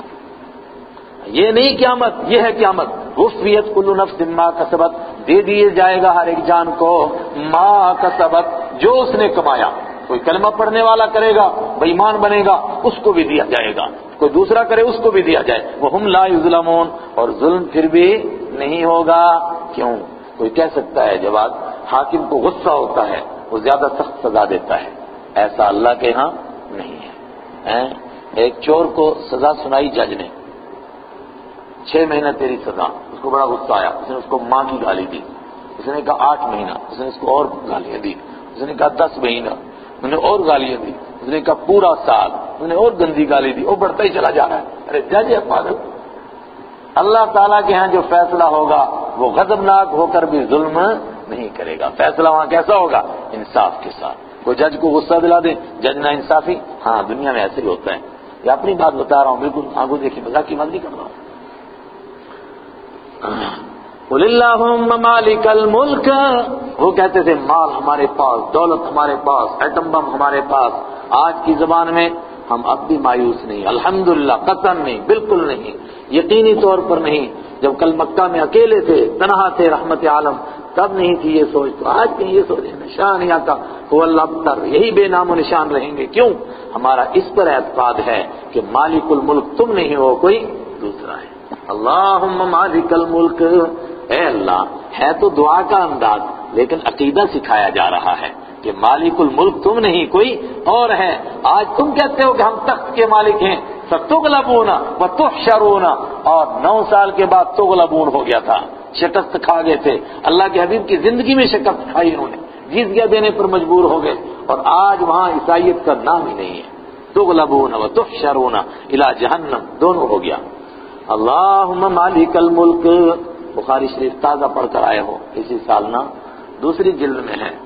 یہ نہیں قیامت، یہ ہے قیامت۔ وفیت کل نفس ما کسبت، دے دیے جائے گا ہر ایک جان کو ما کسبت، جو اس نے کمایا۔ کوئی کلمہ پڑھنے والا کرے گا، بے ایمان بنے گا، اس کو بھی دیا جائے گا، کوئی دوسرا کرے اس کو بھی دیا جائے۔ وہم لا یظلمون، اور ظلم پھر بھی نہیں ہوگا۔ کیوں؟ کوئی کہہ سکتا ہے جب حاکم کو غصہ ہوتا ہے وہ زیادہ سخت سزا دیتا ہے، ایسا اللہ کے ہاں نہیں ہے۔ ایک چور کو سزا سنائی جج نے، چھ مہینہ تیری سزا، اس کو بڑا غصہ آیا، اس نے اس کو ماں کی گالی دی، اس نے کہا آٹھ مہینہ، اس نے اس کو اور گالیاں دی، اس نے کہا دس مہینہ، اس نے اور گالیاں دی، اس نے کہا پورا سال، اس نے اور گندی گالی دی، وہ بڑھتا ہی چلا جا رہا ہے۔ ارے جج ہے پاگل۔ اللہ تعالیٰ کے ہاں جو فیصلہ ہوگا وہ غضبناک ہو کر بھی ظلم نہیں کرے گا، فیصلہ وہاں کیسا ہوگا؟ انصاف کے ساتھ۔ کوئی جج کو غصہ دلا دے، جج نا انصافی، ہاں دنیا میں ایسے ہی ہوتا ہے۔ یہ اپنی بات بتا رہا ہوں، بالکل آنکھوں دیکھی، مذاق کی بات نہیں کر رہا ہوں۔ قل اللہم مالک الملک، وہ کہتے تھے مال ہمارے پاس، دولت ہمارے پاس، ایٹم بم ہمارے پاس. آج کی زبان میں ہم اب بھی مایوس نہیں، الحمدللہ، قطعاً نہیں، بالکل نہیں، یقینی طور پر نہیں. جب کل مکہ میں اکیلے تھے، تنہا تھے رحمت عالم، تب نہیں تھی یہ سوچ. تو آج کہیں یہ سوچ نشان یا کا هو الابتر، یہی بے نام و نشان رہیں گے. کیوں؟ ہمارا اس پر اعتقاد ہے کہ مالک الملک تم نہیں ہو، کوئی دوسرا ہے. اللہم مالک الملک، اے اللہ. ہے تو دعا کا انداز، لیکن عقیدہ سکھایا جا رہا ہے کہ مالک الملک تم نہیں، کوئی اور ہے. آج تم کہتے ہو کہ ہم تخت کے مالک ہیں، ستغلبون وتحشرون، اور نو سال کے بعد تغلبون ہو گیا تھا، شکست کھا گئے تھے. اللہ کے حبیب کی زندگی میں شکست کھائی انہوں نے، جزیہ دینے پر مجبور ہو گئے، اور آج وہاں عیسائیت کا نام ہی نہیں ہے. تغلبون وتحشرون الی جہنم، دونوں ہو گیا. اللہم مالک الملک، بخاری شریف تازہ پڑھ کر آئے ہو اسی سال نا، دوسری جلد میں ہے.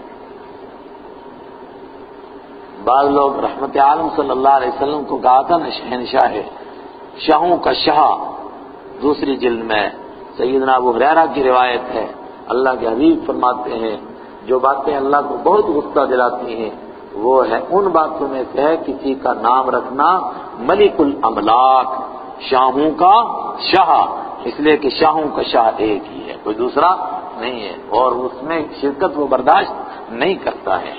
بعض لوگ رحمت عالم صلی اللہ علیہ وسلم کو کہا تھا شہنشاہ ہے، شاہوں کا شاہ. دوسری جلد میں سیدنا ابو ہریرہ کی روایت ہے، اللہ کے حبیب فرماتے ہیں جو باتیں اللہ کو بہت غصہ دلاتی ہیں وہ ہے ان باتوں میں سے ہے کسی کا نام رکھنا ملک الاملاک، شاہوں کا شاہ، اس لیے کہ شاہوں کا شاہ ایک ہی ہے، کوئی دوسرا نہیں ہے، اور اس میں شرکت وہ برداشت نہیں کرتا ہے.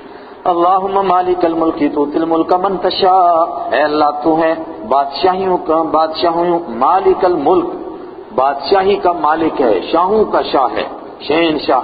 اللہم مالک الملک تؤتی الملک من تشاء، اے اللہ تو ہے بادشاہیوں کا بادشاہوں، مالک الملک، بادشاہی کا مالک ہے، شاہوں کا شاہ ہے، شہن شاہ،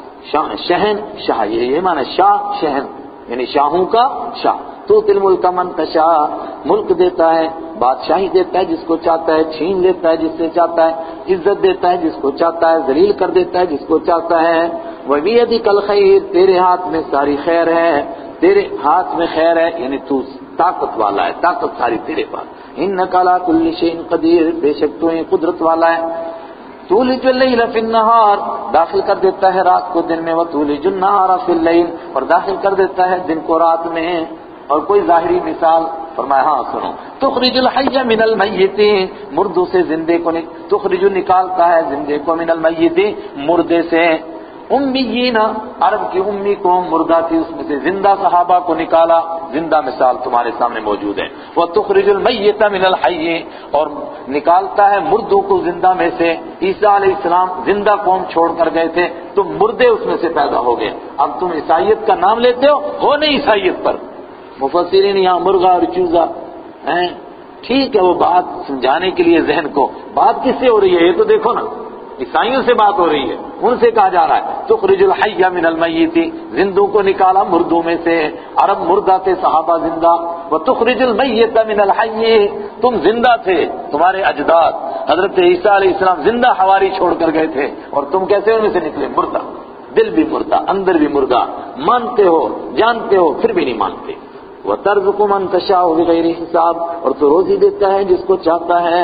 شہن شاہ، یہ معنی شاہ شہن یعنی شاہوں کا شاہ. تؤتی الملک من تشاء، ملک دیتا ہے، بادشاہی دیتا ہے جس کو چاہتا ہے، چھین لیتا ہے جس سے چاہتا ہے، عزت دیتا ہے جس کو چاہتا ہے، ذلیل کر دیتا ہے جس کو چاہتا ہے. وَبِيَدِكَ الْخَيْرُ، تیرے ہاتھ میں ساری خیر ہے، تیرے ہاتھ میں خیر ہے یعنی تو طاقت والا ہے، طاقت ساری تیرے پاس. إِنَّكَ عَلَىٰ كُلِّ شَيْءٍ قَدِيرٌ، بے شک تو یہ قدرت والا ہے. تولج الليل في النهار، داخل کر دیتا ہے رات کو دن میں، وتولج النهار في الليل، اور داخل کر دیتا ہے دن کو رات میں. اور کوئی ظاہری مثال فرمایا، ہاں سنو، تخرج الحی من المیت، مردوں سے زندے کو، تخرج نکالتا ہے زندے کو، من المیت مردے سے. امیین، عرب کی امی قوم مردہ تھی، اس میں سے زندہ صحابہ کو نکالا، زندہ مثال تمہارے سامنے موجود ہے. وتخرج المیت من الحی، اور نکالتا ہے مردوں کو زندہ میں سے. عیسیٰ علیہ السلام زندہ قوم چھوڑ کر گئے تھے، تم مردے اس میں سے پیدا ہو گئے. اب تم عیسائیت کا نام لیتے ہو ہو نہیں عیسائیت پر. مفسرین یہاں مرغا اور چوزا ہیں، ٹھیک ہے وہ بات سمجھانے کے لیے ذہن کو، بات کس سے ہو رہی ہے یہ تو دیکھو نا، عیسائیوں سے بات ہو رہی ہے، ان سے کہا جا رہا ہے تخرج الحی من المیت، زندوں کو نکالا مردوں میں سے. عرب مردہ تھے، صحابہ زندہ. وتخرج المیت من الحی، تم زندہ تھے، تمہارے اجداد حضرت عیسیٰ علیہ السلام زندہ حواری چھوڑ کر گئے تھے، اور تم کیسے ان میں سے نکلے؟ مردہ، دل بھی مردہ، اندر بھی مردہ، مانتے ہو جانتے ہو پھر بھی نہیں مانتے. وَتَرْزُقُ مَن تَشَاءُ بِغَيْرِ حساب، اور تو روزی دیتا ہے جس کو چاہتا ہے.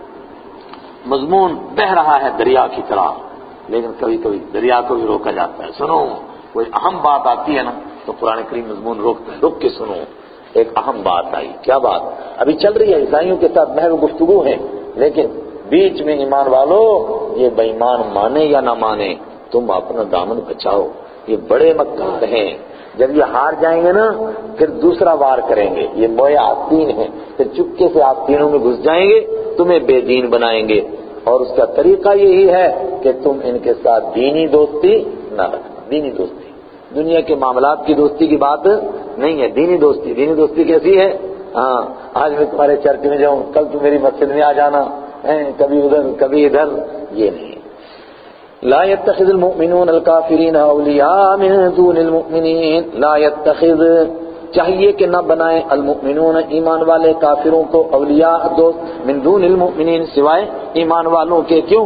مضمون بہہ رہا ہے دریا کی طرح، لیکن کبھی کبھی دریا کو بھی روکا جاتا ہے. سنو، کوئی اہم بات آتی ہے نا تو قرآن کریم مضمون روکتا ہے، رک کے سنو. ایک اہم بات آئی، کیا بات ابھی چل رہی ہے؟ عیسائیوں کے ساتھ محض گفتگو ہے، لیکن بیچ میں ایمان والو، یہ بے ایمان مانے یا نہ مانے، تم اپنا دامن بچاؤ. یہ بڑے مکار ہیں، جب یہ ہار جائیں گے نا پھر دوسرا وار کریں گے. یہ مویا آستین ہے، پھر چپکے سے آستینوں میں گھس جائیں گے، تمہیں بے دین بنائیں گے. اور اس کا طریقہ یہی ہے کہ تم ان کے ساتھ دینی دوستی نہ رکھنا. دینی دوستی، دنیا کے معاملات کی دوستی کی بات نہیں ہے. دینی دوستی، دینی دوستی کیسی ہے؟ ہاں، آج میں تمہارے چرچ میں جاؤں، کل تم میری مسجد میں آ جانا، کبھی ادھر کبھی ادھر، یہ نہیں. لا يتخذ المؤمنون الكافرين اولیاء من دون المؤمنین، لا يتخذ، چاہیے کہ نہ بنائیں المؤمنون ایمان والے کافروں کو اولیاء دوست، من دون المؤمنین سوائے ایمان والوں کے. کیوں؟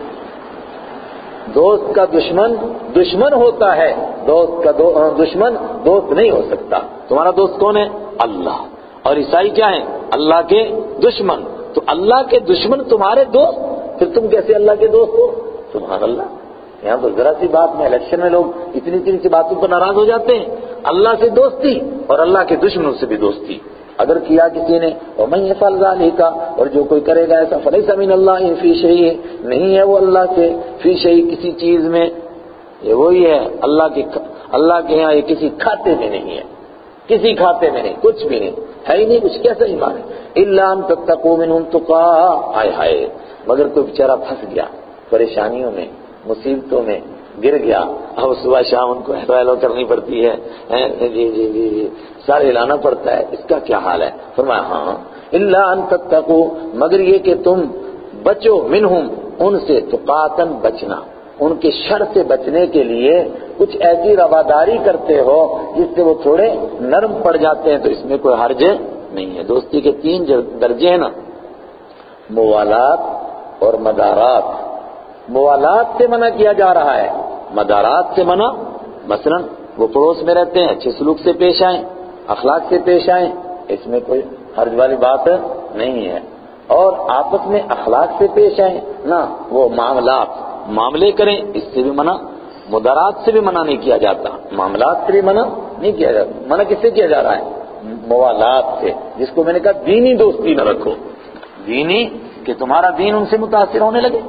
دوست کا دشمن دشمن ہوتا ہے، دوست کا دو دشمن دوست نہیں ہو سکتا. تمہارا دوست کون ہے؟ اللہ. اور عیسائی کیا ہیں؟ اللہ کے دشمن. تو اللہ کے دشمن تمہارے دوست، پھر تم کیسے اللہ کے دوست ہو؟ سبحان اللہ. یہاں تو ذرا سی بات میں، الیکشن میں لوگ اتنی اتنی سی باتوں پر ناراض ہو جاتے ہیں. اللہ سے دوستی اور اللہ کے دشمنوں سے بھی دوستی. اگر کیا کسی نے وَمَن يَفْعَلْ ذَلِكَ، اور جو کوئی کرے گا ایسا فَلَيْسَ مِنَ اللَّهِ فِي شَيْءٍ، نہیں ہے وہ اللہ کے فی شیء کسی چیز میں، یہ وہی ہے اللہ کے اللہ کے یہاں یہ کسی کھاتے میں نہیں ہے، کسی کھاتے میں نہیں، کچھ بھی نہیں ہے ہی نہیں، کچھ کیسا ایمان ہے؟ إِلَّا أَن تَتَّقُوا مِنْهُمْ تُقَاةً، ہائے ہائے مگر کوئی بیچارہ پھنس گیا پریشانیوں میں مصیبتوں میں گر گیا، اب صبح شام ان کو ہیلو کرنی پڑتی ہے، جی جی جی جی سارے لانا پڑتا ہے، اس کا کیا حال ہے؟ فرمایا ہاں الا ان تتقوا، مگر یہ کہ تم بچو منہم ان سے، تقاتن بچنا، ان کے شر سے بچنے کے لیے کچھ ایسی رواداری کرتے ہو جس سے وہ تھوڑے نرم پڑ جاتے ہیں، تو اس میں کوئی حرج نہیں ہے۔ دوستی کے تین درجے ہیں نا، موالات اور مدارات۔ موالات سے منع کیا جا رہا ہے، مدارات سے منع، مثلا وہ پڑوس میں رہتے ہیں، اچھے سلوک سے پیش آئیں، اخلاق سے پیش آئیں، اس میں کوئی حرج والی بات نہیں ہے، اور آپس میں اخلاق سے پیش آئیں نا، وہ معاملات معاملے کریں، اس سے بھی منع، مدارات سے بھی منع نہیں کیا جاتا، معاملات سے بھی منع نہیں کیا جاتا۔ منع کس سے کیا جا رہا ہے؟ موالات سے، جس کو میں نے کہا دینی دوستی نہ رکھو، دینی کہ تمہارا دین ان سے متاثر ہونے لگے۔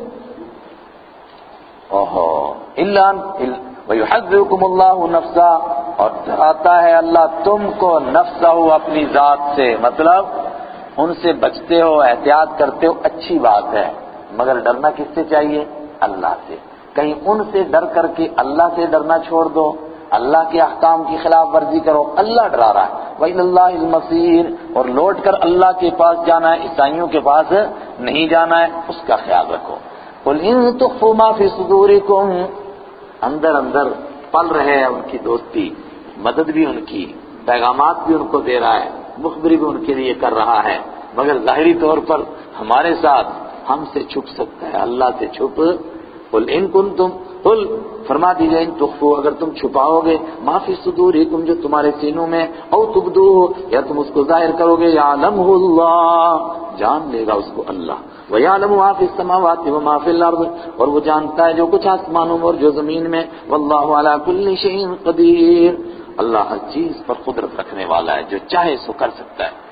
اوہو الا وَيُحَذِّرُكُمُ اللَّهُ نَفْسَهُ، اور ڈراتا ہے اللہ تم کو نفسہ اپنی ذات سے، مطلب ان سے بچتے ہو، احتیاط کرتے ہو، اچھی بات ہے، مگر ڈرنا کس سے چاہیے؟ اللہ سے۔ کہیں ان سے ڈر کر کے اللہ سے ڈرنا چھوڑ دو، اللہ کے احکام کی خلاف ورزی کرو، اللہ ڈرا رہا ہے۔ وَإِلَى اللَّهِ الْمَصِيرُ، اور لوٹ کر اللہ کے پاس جانا ہے، عیسائیوں کے پاس نہیں جانا ہے، اس کا خیال رکھو۔ قُلْ إِن تُخْفُوا مَا فِي صُدُورِكُمْ، اندر اندر پل رہے ہیں ان کی دوستی، مدد بھی ان کی، پیغامات بھی ان کو دے رہا ہے، مخبری بھی ان کے لیے کر رہا ہے، مگر ظاہری طور پر ہمارے ساتھ ہم سے چھپ سکتا ہے، اللہ سے چھپ۔ قل ان کنتم، قل فرما دیجئے ان تخفوا، اگر تم چھپاؤ گے، ما فی صدورکم جو تمہارے سینوں میں، او تبدوہ یا تم اس کو ظاہر کرو گے، یعلمہ اللہ جان لے گا اس کو اللہ، وَيَعْلَمُ مَا فِي السَّمَاوَاتِ وَمَا فِي الْأَرْضِ اور وہ جانتا ہے جو کچھ آسمانوں میں اور جو زمین میں، وَاللَّهُ عَلَى كُلِّ شَيْءٍ قَدِيرٌ اللہ ہر چیز پر قدرت رکھنے والا ہے، جو چاہے سو کر سکتا ہے۔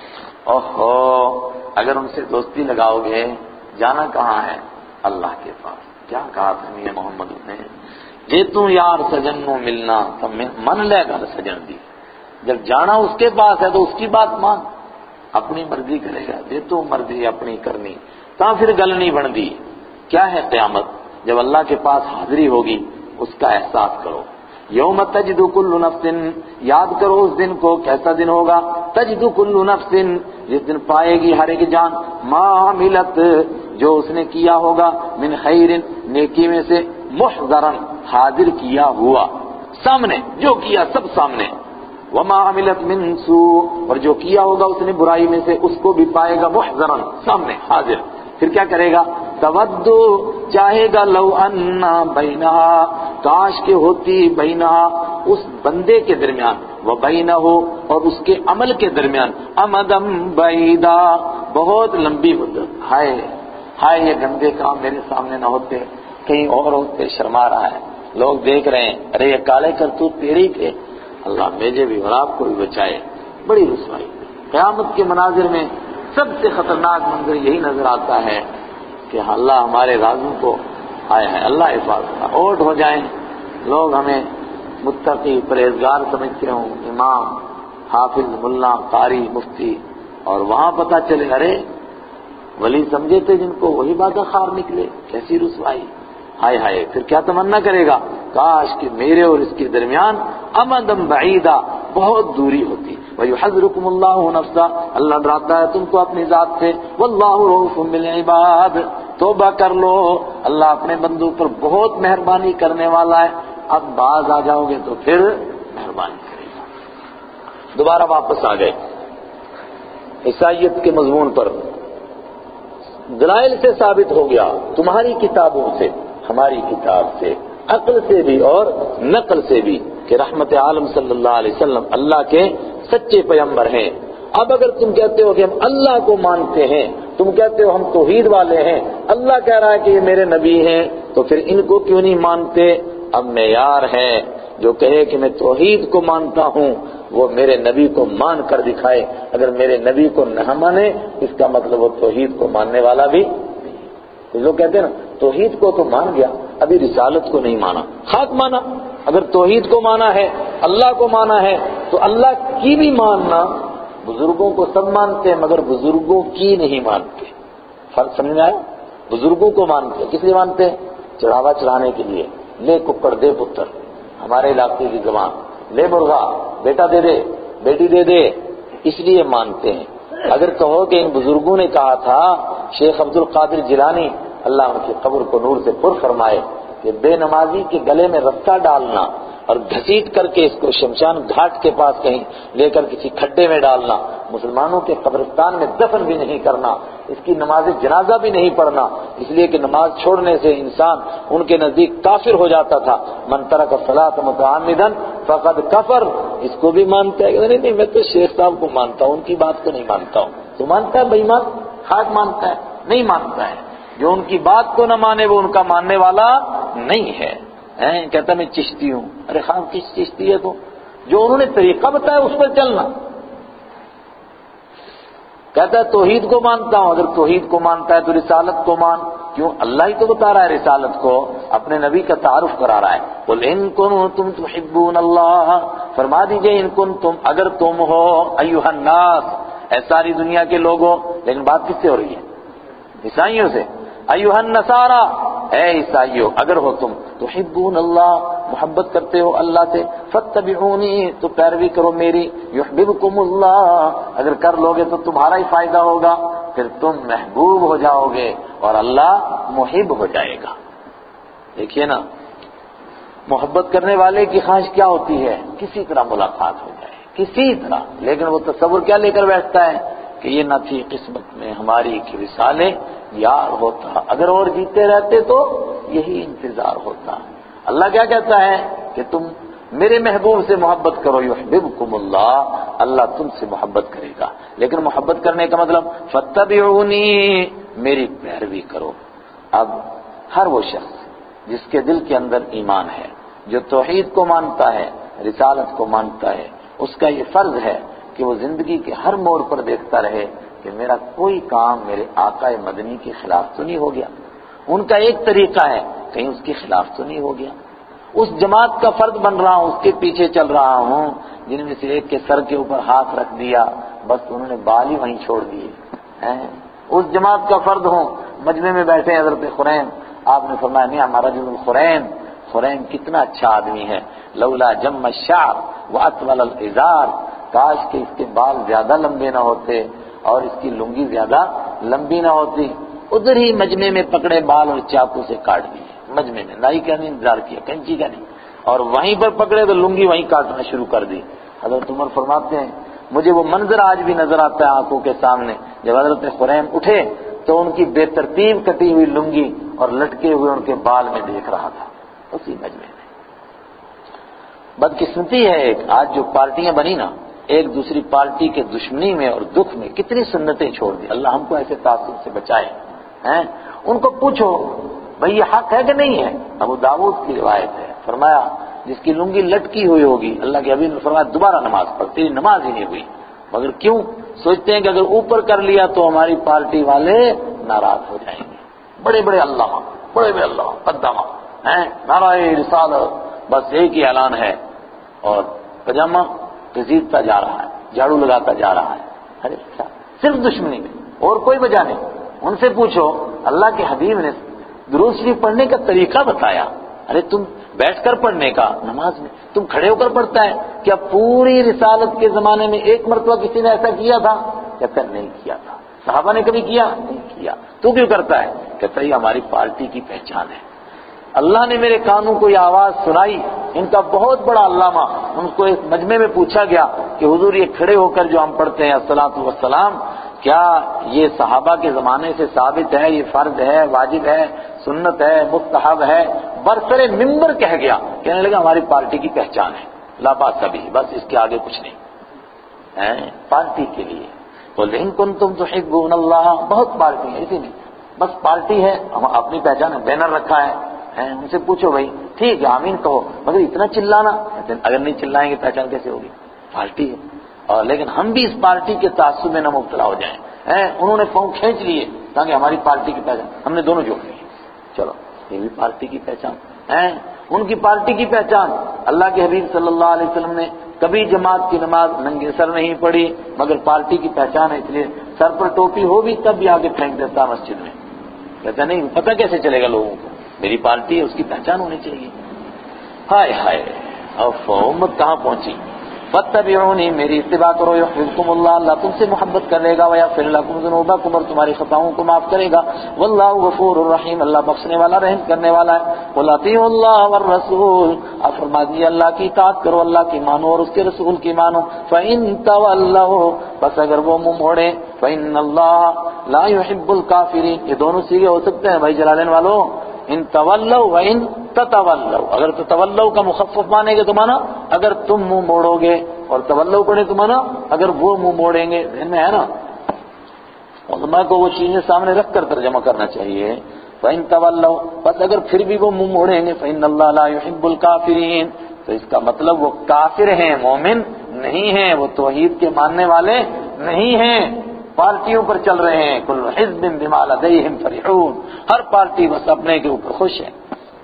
اوہو اگر ان سے دوستی لگاؤ گے، جانا کہاں ہے؟ اللہ کے پاس۔ کیا کہا تم یہ محمد نے؟ جے تم یار سجن نو ملنا تو من لے گا سجن دی، جب جانا اس کے پاس ہے تو اس کی بات مان، اپنی مرضی کرے گا، جے تو مرضی اپنی کرنی تا پھر گل نہیں بن دی۔ کیا ہے قیامت؟ جب اللہ کے پاس حاضری ہوگی، اس کا احساس کرو۔ یوم تجد کل نفس، یاد کرو اس دن کو، کیسا دن ہوگا؟ تجد کل نفس، جس دن پائے گی ہر ایک جان، ما عملت جو اس نے کیا ہوگا، من خیر نیکی میں سے، محضرن حاضر کیا ہوا، سامنے جو کیا سب سامنے، وما عملت من سوء اور جو کیا ہوگا اس نے برائی میں سے، اس کو بھی پائے گا محضرن سامنے حاضر۔ پھر کیا کرے گا؟ تودو چاہے گا، لو انا بینہا کاش کے ہوتی، بینہا اس بندے کے درمیان، و بینہ اور اس کے عمل کے درمیان، امدم بعیدا بہت لمبی مدت۔ ہائے ہائے یہ گندے کام میرے سامنے نہ ہوتے، کہیں اور ہوتے، شرما رہا ہے، لوگ دیکھ رہے ہیں، ارے یہ کالے کرتوت تیری کے، اللہ مجھے بھی اور آپ کو بھی بچائے۔ بڑی رسوائی قیامت کے مناظر میں سب سے خطرناک منظر یہی نظر آتا ہے کہ اللہ ہمارے رازوں کو، آئے ہیں اللہ حفاظت اوٹ ہو جائیں، لوگ ہمیں متقی پرہیزگار سمجھتے ہوں، امام حافظ ملا قاری مفتی، اور وہاں پتہ چلے ارے ولی سمجھے تھے جن کو، وہی بادہ خار نکلے، کیسی رسوائی۔ ہائے ہائے پھر کیا تمنا کرے گا؟ کاش کہ میرے اور اس کے درمیان امدم بعیدہ بہت دوری ہوتی۔ وَيُحَذِّرُكُمُ اللَّهُ نَفْسَهُ اللہ ڈراتا ہے تم کو اپنی ذات سے، وَاللَّهُ رَءُوفٌ بِالْعِبَادِ توبہ کر لو، اللہ اپنے بندوں پر بہت مہربانی کرنے والا ہے، اب باز آ جاؤ گے تو پھر مہربانی کرے گا۔ دوبارہ واپس آ گئے عیسائیت کے مضمون پر، دلائل سے ثابت ہو گیا، تمہاری کتابوں سے، ہماری کتاب سے، عقل سے بھی اور نقل سے بھی، کہ رحمت عالم صلی اللہ علیہ وسلم اللہ کے سچے پیغمبر ہیں۔ اب اگر تم کہتے ہو کہ ہم اللہ کو مانتے ہیں، تم کہتے ہو ہم توحید والے ہیں، اللہ کہہ رہا ہے کہ یہ میرے نبی ہیں، تو پھر ان کو کیوں نہیں مانتے؟ اب معیار ہے جو کہے کہ میں توحید کو مانتا ہوں وہ میرے نبی کو مان کر دکھائے، اگر میرے نبی کو نہ مانے اس کا مطلب وہ توحید کو ماننے والا بھی نہیں۔ کچھ لوگ کہتے ہیں نا توحید کو تو مان گیا ابھی رسالت کو نہیں مانا، خاک مانا۔ اگر توحید کو مانا ہے، اللہ کو مانا ہے، تو اللہ کی بھی ماننا، بزرگوں کو سب مانتے ہیں مگر بزرگوں کی نہیں مانتے۔ فرق سمجھ میں آیا؟ بزرگوں کو مانتے ہیں، کس لیے مانتے ہیں؟ چڑھاوا چڑھانے کے لیے، لے ککڑ دے پتر، ہمارے علاقے کی زبان، لے مرغا بیٹا دے دے بیٹی دے دے، اس لیے مانتے ہیں۔ اگر کہو کہ ان بزرگوں نے کہا تھا، شیخ عبد القادر جیلانی اللہ ان کی قبر کو نور سے پر فرمائے، کہ بے نمازی کے گلے میں رسہ ڈالنا اور گھسیٹ کر کے اس کو شمشان گھاٹ کے پاس کہیں لے کر کسی کھڈے میں ڈالنا، مسلمانوں کے قبرستان میں دفن بھی نہیں کرنا، اس کی نماز جنازہ بھی نہیں پڑھنا، اس لیے کہ نماز چھوڑنے سے انسان ان کے نزدیک کافر ہو جاتا تھا۔ من ترک الصلاۃ متعمدا فقد کفر، اس کو بھی مانتا ہے؟ نہیں نہیں میں تو شیخ صاحب کو مانتا ہوں، ان کی بات کو نہیں مانتا ہوں۔ تو مانتا ہے بے ایمان؟ خاک مانتا ہے؟ نہیں مانتا ہے۔ جو ان کی بات کو نہ مانے وہ ان کا ماننے والا نہیں ہے۔ کہتا میں چشتی ہوں، ارے خان کس چشتی ہے تو؟ جو انہوں نے طریقہ بتایا اس پر چلنا۔ کہتا ہے توحید کو مانتا ہوں، اگر توحید کو مانتا ہے تو رسالت کو مان، کیوں؟ اللہ ہی تو بتا رہا ہے رسالت کو، اپنے نبی کا تعارف کرا رہا ہے۔ قل ان کنتم تحبون اللہ، فرما دیجئے ان کنتم، اگر تم ہو، ایھا الناس، اے ساری دنیا کے لوگوں، لیکن بات کس سے ہو رہی ہے؟ عیسائیوں سے۔ ایھا النصارى، اے عیسائیوں اگر ہو تم تحبون اللہ، محبت کرتے ہو اللہ سے، فاتبعونی، تو پیروی کرو میری، یحببکم اللہ، اگر کر لوگے تو تمہارا ہی فائدہ ہوگا، پھر تم محبوب ہو جاؤ گے اور اللہ محب ہو جائے گا۔ دیکھیے نا، محبت کرنے والے کی خواہش کیا ہوتی ہے؟ کسی طرح ملاقات ہو جائے، کسی طرح، لیکن وہ تصور کیا لے کر بیٹھتا ہے کہ یہ نہ تھی قسمت میں ہماری کہ وصالِ یار ہوتا، اگر اور جیتے رہتے تو یہی انتظار ہوتا۔ اللہ کیا کہتا ہے کہ تم میرے محبوب سے محبت کرو، یحببکم اللہ، اللہ تم سے محبت کرے گا، لیکن محبت کرنے کا مطلب فاتبعونی، میری پیروی کرو۔ اب ہر وہ شخص جس کے دل کے اندر ایمان ہے، جو توحید کو مانتا ہے، رسالت کو مانتا ہے، اس کا یہ فرض ہے کہ وہ زندگی کے ہر موڑ پر دیکھتا رہے کہ میرا کوئی کام میرے آقا مدنی کے خلاف تو نہیں ہو گیا، ان کا ایک طریقہ ہے کہیں اس کے خلاف تو نہیں ہو گیا، اس جماعت کا فرد بن رہا ہوں، اس کے پیچھے چل رہا ہوں جن میں سے ایک کے سر کے اوپر ہاتھ رکھ دیا، بس انہوں نے بال ہی وہیں چھوڑ دیے ہیں، اس جماعت کا فرد ہوں۔ مجمع میں بیٹھے حضرت خریم، آپ نے فرمایا نہیں ہمارا جو خریم خریم کتنا اچھا آدمی ہے، لولا جم الشعر واطول الازار، کاش کہ اس کے بال زیادہ لمبے نہ ہوتے اور اس کی لنگی زیادہ لمبی نہ ہوتی، ادھر ہی مجمع میں پکڑے بال اور چاقو سے کاٹ دیے، مجمع میں نائی کا نہیں انتظار کیا، کینچی کا نہیں، اور وہیں پر پکڑے تو لنگی وہیں کاٹنا شروع کر دی۔ حضرت عمر فرماتے ہیں مجھے وہ منظر آج بھی نظر آتا ہے آنکھوں کے سامنے، جب حضرت خریم اٹھے تو ان کی بے ترتیب کٹی ہوئی لنگی اور لٹکے ہوئے ان کے بال میں دیکھ رہا تھا اسی مجمع میں۔ بدقسمتی ہے ایک، آج جو پارٹیاں بنی نا، ایک دوسری پارٹی کے دشمنی میں اور دکھ میں کتنی سنتیں چھوڑ دی، اللہ ہم کو ایسے تعصب سے بچائے ہیں۔ ان کو پوچھو بھئی یہ حق ہے کہ نہیں ہے؟ ابو داؤد کی روایت ہے، فرمایا جس کی لنگی لٹکی ہوئی ہوگی، اللہ کے حبیب نے فرمایا دوبارہ نماز پڑھ، تیری نماز ہی نہیں ہوئی، مگر کیوں؟ سوچتے ہیں کہ اگر اوپر کر لیا تو ہماری پارٹی والے ناراض ہو جائیں گے، بڑے بڑے علامہ، بڑے بڑے علامہ قدامہ ہیں، نعرہ رسالت، بس ایک ہی اعلان ہے، اور پجامہ گھسیٹتا جا رہا ہے، جھاڑو لگاتا جا رہا ہے، ارے صرف دشمنی میں اور کوئی وجہ نہیں۔ ان سے پوچھو اللہ کے حبیب نے درود شریف پڑھنے کا طریقہ بتایا، ارے تم بیٹھ کر پڑھنے کا نماز میں، تم کھڑے ہو کر پڑھتا ہے کیا؟ پوری رسالت کے زمانے میں ایک مرتبہ کسی نے ایسا کیا تھا؟ کہتا نہیں کیا تھا۔ صحابہ نے کبھی کیا؟ نہیں کیا۔ تو کیوں کرتا ہے؟ کہتا یہ ہماری پارٹی کی پہچان ہے، اللہ نے میرے کانوں کو یہ آواز سنائی۔ ان کا بہت بڑا علامہ، ان کو ایک مجمع میں پوچھا گیا کہ حضور یہ کھڑے ہو کر جو ہم پڑھتے ہیں الصلاۃ والسلام، کیا یہ صحابہ کے زمانے سے ثابت ہے، یہ فرض ہے، واجب ہے، سنت ہے، مستحب ہے؟ برسر ممبر کہہ گیا، کہنے لگا ہماری پارٹی کی پہچان ہے، لا باس کبھی، بس اس کے آگے کچھ نہیں ہے، پارٹی کے لیے۔ قل ان کنتم تحبون اللہ، بہت پارٹی ہے، اسی میں بس پارٹی ہے، ہم اپنی پہچان ہے، بینر رکھا ہے، ہیں ان سے پوچھو بھائی ٹھیک ہے آمین کہو مگر اتنا چلانا، اگر نہیں چلائیں گے پہچان کیسے ہوگی؟ پارٹی ہے، اور لیکن ہم بھی اس پارٹی کے تعصب میں نہ مبتلا ہو جائیں ہیں، انہوں نے پاؤں کھینچ لیے تاکہ ہماری پارٹی کی پہچان، ہم نے دونوں جوڑ لی، چلو یہ بھی پارٹی کی پہچان ہے، ان کی پارٹی کی پہچان۔ اللہ کے حبیب صلی اللہ علیہ وسلم نے کبھی جماعت کی نماز ننگے سر نہیں پڑھی مگر پارٹی کی پہچان ہے، اس لیے سر پر ٹوپی ہو بھی تب بھی آگے پھینک دیتا مسجد میں، کہتا نہیں پتہ کیسے چلے گا لوگوں کو، میری پارٹی ہے اس کی پہچان ہونی چاہیے۔ ہائے ہائے اب امت کہاں پہنچی۔ فاتبعونی میری اتباع کرو یحببکم اللہ، اللہ تم سے محبت کرے گا، ویغفر لکم ذنوبکم اور تمہاری خطاؤں کو معاف کرے گا، واللہ غفور الرحیم اللہ بخشنے والا رحم کرنے والا ہے۔ قل اطیعوا اللہ والرسول، آپ فرما دیجیے اللہ کی اطاعت کرو، اللہ کی مانو اور اس کے رسول کی مانو۔ فإن تولوا، بس اگر وہ منہ موڑے، فإن اللہ لا يحب الکافرین، یہ دونوں سیغے ہو سکتے ہیں بھائی جلالین والو، ان تولوا وان تتولوا، اگر تتولوا کا مخفف مانے گے تو مانا اگر تم منہ موڑو گے، اور تولوا پڑھے تو مانا اگر وہ منہ موڑیں گے، ذہن میں ہے نا؟ علماء کو وہ چیزیں سامنے رکھ کر ترجمہ کرنا چاہیے۔ فإن تولوا، بس اگر پھر بھی وہ منہ موڑیں گے، فإن اللہ لا يحب الکافرین، تو اس کا مطلب وہ کافر ہیں، مومن نہیں ہیں، وہ توحید کے ماننے والے نہیں ہیں، پارٹیوں پر چل رہے ہیں۔ کل حزب بما لدیہم فرحون، ہر پارٹی بس اپنے کے اوپر خوش ہے۔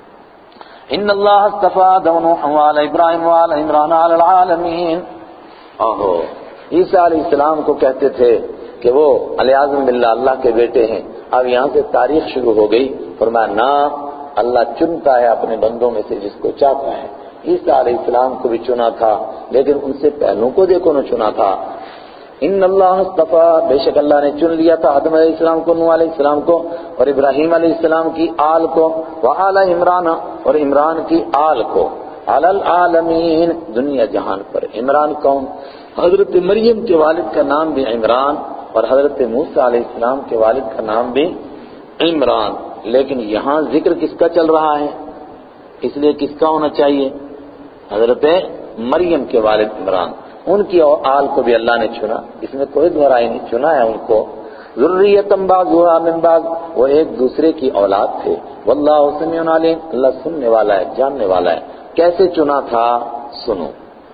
ان اللہ اصطفى آدم ونوحا وآل ابراہیم وآل عمران علی العالمین۔ اوہو، عیسیٰ علیہ السلام کو کہتے تھے کہ وہ علیہ باللہ اللہ کے بیٹے ہیں، اب یہاں سے تاریخ شروع ہو گئی، فرمایا نا اللہ چنتا ہے اپنے بندوں میں سے جس کو چاہتا ہے۔ عیسیٰ علیہ السلام کو بھی چنا تھا لیکن ان سے پہلوں کو دیکھو نہ چنا تھا۔ ان اللہ اصطفیٰ، بے شک اللہ نے چن لیا تھا آدم علیہ السلام کو، نوح علیہ السلام کو اور ابراہیم علیہ السلام کی آل کو، وآل عمران اور عمران کی آل کو، علی العالمین دنیا جہان پر۔ عمران قوم، حضرت مریم کے والد کا نام بھی عمران اور حضرت موسیٰ علیہ السلام کے والد کا نام بھی عمران، لیکن یہاں ذکر کس کا چل رہا ہے؟ اس لیے کس کا ہونا چاہیے؟ حضرت مریم کے والد عمران، ان کی آل کو بھی اللہ نے چنا، اس میں کوئی دہرائی نہیں، چنا ہے ان کو۔ ذریۃ بعضھا من بعض، وہ ایک دوسرے کی اولاد تھے۔ واللہ سمیع علیم، اللہ سننے والا ہے، جاننے والا ہے۔ کیسے چنا تھا سنو۔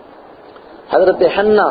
حضرت حنہ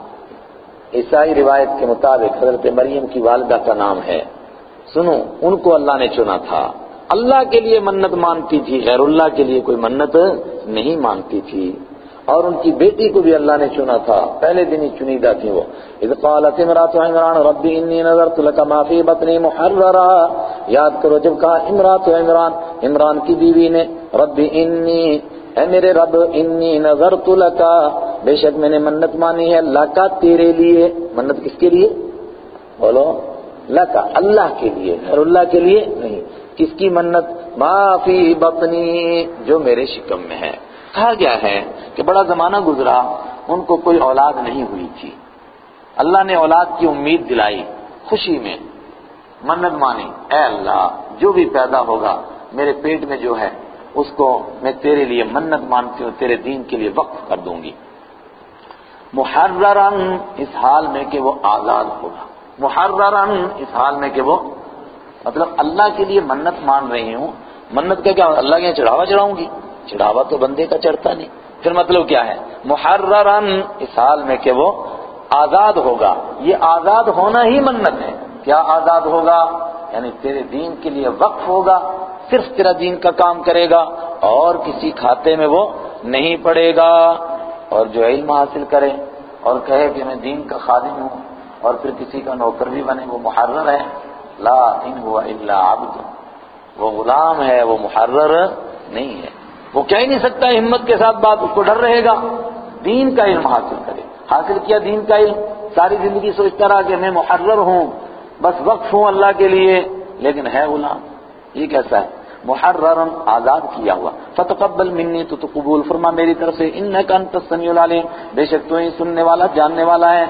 عیسائی روایت کے مطابق حضرت مریم کی والدہ کا نام ہے، سنو ان کو اللہ نے چنا تھا، اللہ کے لیے منت مانتی تھی، غیر اللہ کے لیے کوئی منت نہیں مانتی تھی، اور ان کی بیٹی کو بھی اللہ نے چنا تھا، پہلے دن ہی چنیدہ تھی وہ۔ اذ قالت امرأة عمران ربی انی نذرت لک ما فی بطنی محررا، یاد کرو جب کہا امرأة عمران، عمران کی بیوی نے، ربی انی، اے میرے رب، انی نذرت لک، بے شک میں نے منت مانی ہے، لکا تیرے لیے، منت کس کے لیے؟ بولو، لکا اللہ کے لیے، غیر اللہ کے لیے نہیں۔ کس کی منت؟ ما فی بطنی، جو میرے شکم میں ہے۔ کہا گیا ہے کہ بڑا زمانہ گزرا، ان کو کوئی اولاد نہیں ہوئی تھی، اللہ نے اولاد کی امید دلائی، خوشی میں منت مانی، اے اللہ جو بھی پیدا ہوگا میرے پیٹ میں جو ہے اس کو میں تیرے لیے منت مانتی ہوں، تیرے دین کے لیے وقف کر دوں گی۔ محررن، اس حال میں کہ وہ آزاد ہوگا، محررن اس حال میں کہ وہ، مطلب اللہ کے لیے منت مان رہی ہوں، منت کا کیا؟ اللہ کے یہاں چڑھاوا چڑھاؤں گی، چڑھاوا تو بندے کا چڑھتا نہیں، پھر مطلب کیا ہے؟ محررن اس حال میں کہ وہ آزاد ہوگا، یہ آزاد ہونا ہی منت ہے۔ کیا آزاد ہوگا؟ یعنی تیرے دین کے لیے وقف ہوگا، صرف تیرا دین کا کام کرے گا اور کسی کھاتے میں وہ نہیں پڑے گا، اور جو علم حاصل کرے اور کہے کہ میں دین کا خادم ہوں اور پھر کسی کا نوکر بھی بنے، وہ محرر ہے، لا ان هو الا عبد، وہ غلام ہے، وہ محرر نہیں ہے۔ وہ کہہ ہی نہیں سکتا ہمت کے ساتھ بات، اس کو ڈر رہے گا، دین کا علم حاصل کرے، حاصل کیا دین کا علم، ساری زندگی سوچتا رہا کہ میں محرر ہوں، بس وقف ہوں اللہ کے لیے، لیکن ہے غلام، یہ کیسا ہے؟ محررن آزاد کیا ہوا۔ فتقبل منی، تو تو قبول فرما میری طرف سے، انک انت السمیع العلیم، بے شک تو ہی سننے والا جاننے والا ہے۔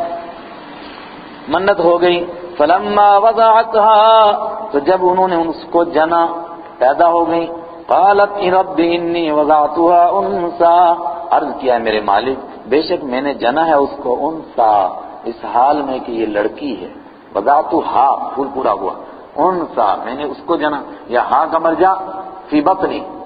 منت ہو گئی۔ فلما وضعتها، تو جب انہوں نے اس کو جنا، پیدا ہو گئی، قالت رب انی وضعتها انثى، عرض کیا میرے مالک بے شک میں نے جنا ہے اس کو انثى، اس حال میں کہ یہ لڑکی ہے، وضعتها پھول پورا ہوا، انثى میں نے اس کو جنا، یا ہاں کا مرجع فی بطنی،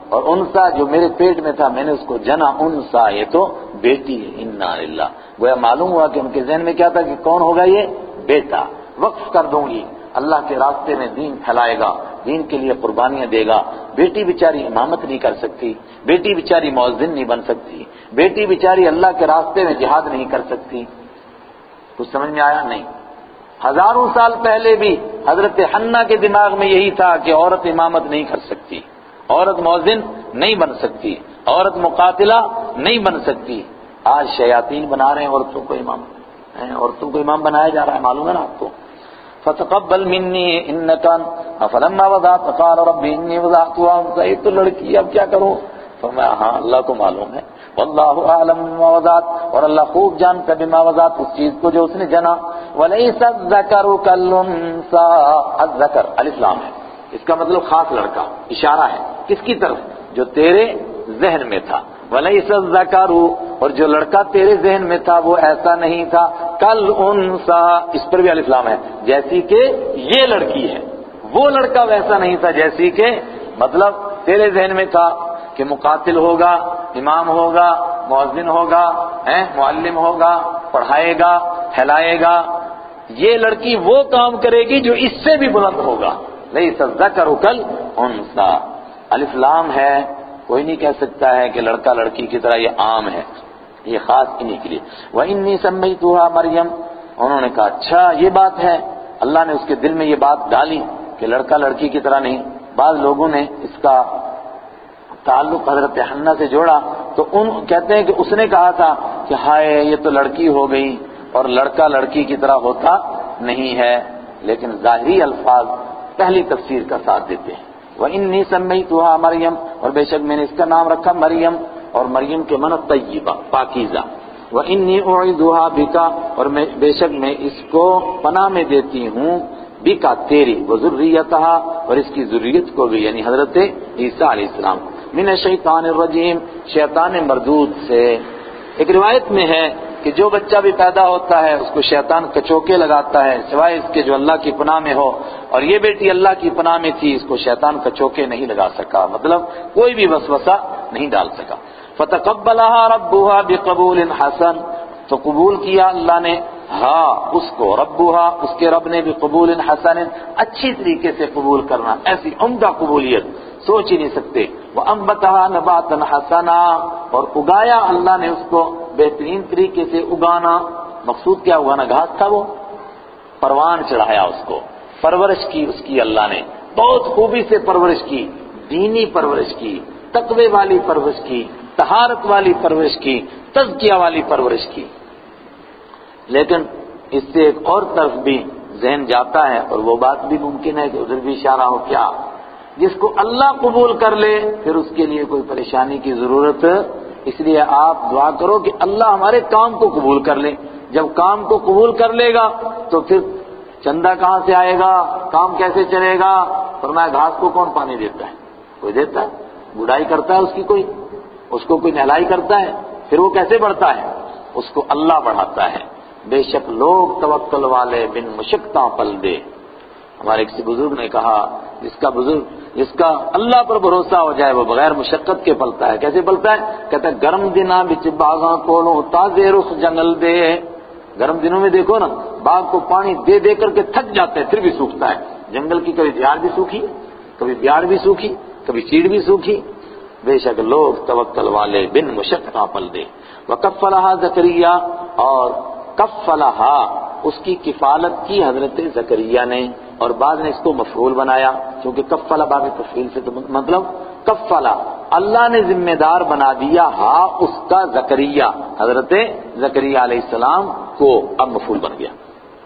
اور انسا جو میرے پیٹ میں تھا میں نے اس کو جنا، انسا یہ تو بیٹی ہے، انا للہ۔ گویا معلوم ہوا کہ ان کے ذہن میں کیا تھا کہ کون ہوگا یہ بیٹا، وقف کر دوں گی، اللہ کے راستے میں دین پھیلائے گا، دین کے لیے قربانیاں دے گا۔ بیٹی بیچاری امامت نہیں کر سکتی، بیٹی بیچاری مؤذن نہیں بن سکتی، بیٹی بیچاری اللہ کے راستے میں جہاد نہیں کر سکتی۔ کچھ سمجھ میں آیا؟ نہیں۔ ہزاروں سال پہلے بھی حضرت حنہ کے دماغ میں یہی تھا کہ عورت امامت نہیں کر سکتی، عورت مؤذن نہیں بن سکتی، عورت مقاتلہ نہیں بن سکتی۔ آج شیاطین بنا رہے ہیں عورتوں کو امام، عورتوں کو امام بنایا جا رہا ہے، معلوم ہے نا آپ کو۔ فتقبل منی انک فلما وضعت قال رب انی وضعتها انثى، یہ تو لڑکی، اب کیا کروں؟ فرمایا ہاں اللہ کو معلوم ہے، واللہ اعلم بما وضعت، اور اللہ خوب جانتا بما وضعت، اس چیز کو جو اس نے جنا۔ وليس الذکر کالانثى، الذکر الف لام ہے، اس کا مطلب خاص لڑکا، اشارہ ہے کس کی طرف؟ جو تیرے ذہن میں تھا۔ ولیس الذکر، اور جو لڑکا تیرے ذہن میں تھا وہ ایسا نہیں تھا، کالانثى، اس پر بھی الف لام ہے، جیسی کہ یہ لڑکی ہے، وہ لڑکا ویسا نہیں تھا جیسی کہ، مطلب تیرے ذہن میں تھا کہ مقاتل ہوگا، امام ہوگا، مؤذن ہوگا، معلم ہوگا، پڑھائے گا، پھیلائے گا، یہ لڑکی وہ کام کرے گی جو اس سے بھی بلند ہوگا۔ لیس الذکر کالانثى، الف لام ہے، کوئی نہیں کہہ سکتا ہے کہ لڑکا لڑکی کی طرح، یہ عام ہے، یہ خاص انہی کے لیے۔ وَإِنِّي سَمَّيْتُهَا مریم، انہوں نے کہا اچھا یہ بات ہے، اللہ نے اس کے دل میں یہ بات ڈالی کہ لڑکا لڑکی کی طرح نہیں۔ بعض لوگوں نے اس کا تعلق حضرت حنہ سے جوڑا تو ان کہتے ہیں کہ اس نے کہا تھا کہ ہائے یہ تو لڑکی ہو گئی اور لڑکا لڑکی کی طرح ہوتا نہیں ہے، لیکن ظاہری الفاظ پہلی تفسیر کا ساتھ دیتے ہیں۔ وَإِنِّي سَمَّيْتُهَا مریم، اور بے شک میں نے اس کا نام رکھا مریم، اور مریم کے معنی طیبہ، پاکیزہ۔ وَإِنِّي أُعِيذُهَا بِكَ، اور میں بے شک میں اس کو پناہ میں دیتی ہوں، بِكَ تیری، وَذُرِّيَّتَهَا، اور اس کی ذریت کو بھی، یعنی حضرت عیسیٰ علیہ السلام، من الشیطان الرجیم، شیطان مردود سے۔ ایک روایت میں ہے کہ جو بچہ بھی پیدا ہوتا ہے اس کو شیطان کچوکے لگاتا ہے، سوائے اس کے جو اللہ کی پناہ میں ہو، اور یہ بیٹی اللہ کی پناہ میں تھی، اس کو شیطان کچوکے نہیں لگا سکا، مطلب کوئی بھی وسوسہ نہیں ڈال سکا۔ فتقبلها ربها بقبول حسن، تو قبول کیا اللہ نے ہاں اس کو، ربها اس کے رب نے، بقبول حسن، اچھی طریقے سے قبول کرنا، ایسی عمدہ قبولیت سوچ ہی نہیں سکتے۔ وَأَنبَتَهَا نَبَاتًا حَسَنًا، اور اگایا اللہ نے اس کو بہترین طریقے سے اگانا، مقصود کیا اگانا؟ گھاس تھا وہ، پروان چڑھایا اس کو، پرورش کی اس کی اللہ نے، بہت خوبی سے پرورش کی، دینی پرورش کی، تقوی والی پرورش کی، طہارت والی پرورش کی، تزکیہ والی پرورش کی۔ لیکن اس سے ایک اور طرف بھی ذہن جاتا ہے، اور وہ بات بھی ممکن ہے کہ ادھر بھی اشارہ ہو، کیا؟ جس کو اللہ قبول کر لے پھر اس کے لیے کوئی پریشانی کی ضرورت، اس لیے آپ دعا کرو کہ اللہ ہمارے کام کو قبول کر لے۔ جب کام کو قبول کر لے گا تو پھر چندہ کہاں سے آئے گا، کام کیسے چلے گا؟ فرمایا گھاس کو کون پانی دیتا ہے؟ کوئی دیتا ہے؟ گڈائی کرتا ہے اس کی کوئی؟ اس کو کوئی نہلائی کرتا ہے؟ پھر وہ کیسے بڑھتا ہے؟ اس کو اللہ بڑھاتا ہے۔ بے شک لوگ توکل والے بن مشقتاں پل دے۔ ہمارے کسی بزرگ نے کہا جس کا بزرگ جس کا اللہ پر بھروسہ ہو جائے وہ بغیر مشقت کے پلتا ہے۔ کیسے پلتا ہے؟ کہتا ہے گرم دناں بچ باغاں کولوں تازے رخ جنگل دے۔ گرم دنوں میں دیکھو نا، باغ کو پانی دے دے کر کے تھک جاتے ہیں پھر بھی سوکھتا ہے۔ جنگل کی کبھی جھاڑ بھی سوکھی، کبھی بیاڑ بھی سوکھی، کبھی چیڑ بھی سوکھی۔ بے شک لوگ توکل والے بن مشقتاں پل دے۔ وکفلھا زکریا، اور کفلھا اس کی کفالت کی حضرت زکریا نے، اور بعد نے اس کو مفعول بنایا کیونکہ کفلا باب تفعیل سے، تو مطلب کفلا اللہ نے ذمہ دار بنا دیا ہاں اس کا زکریا، حضرت زکریا علیہ السلام کو، اب مفعول بن گیا۔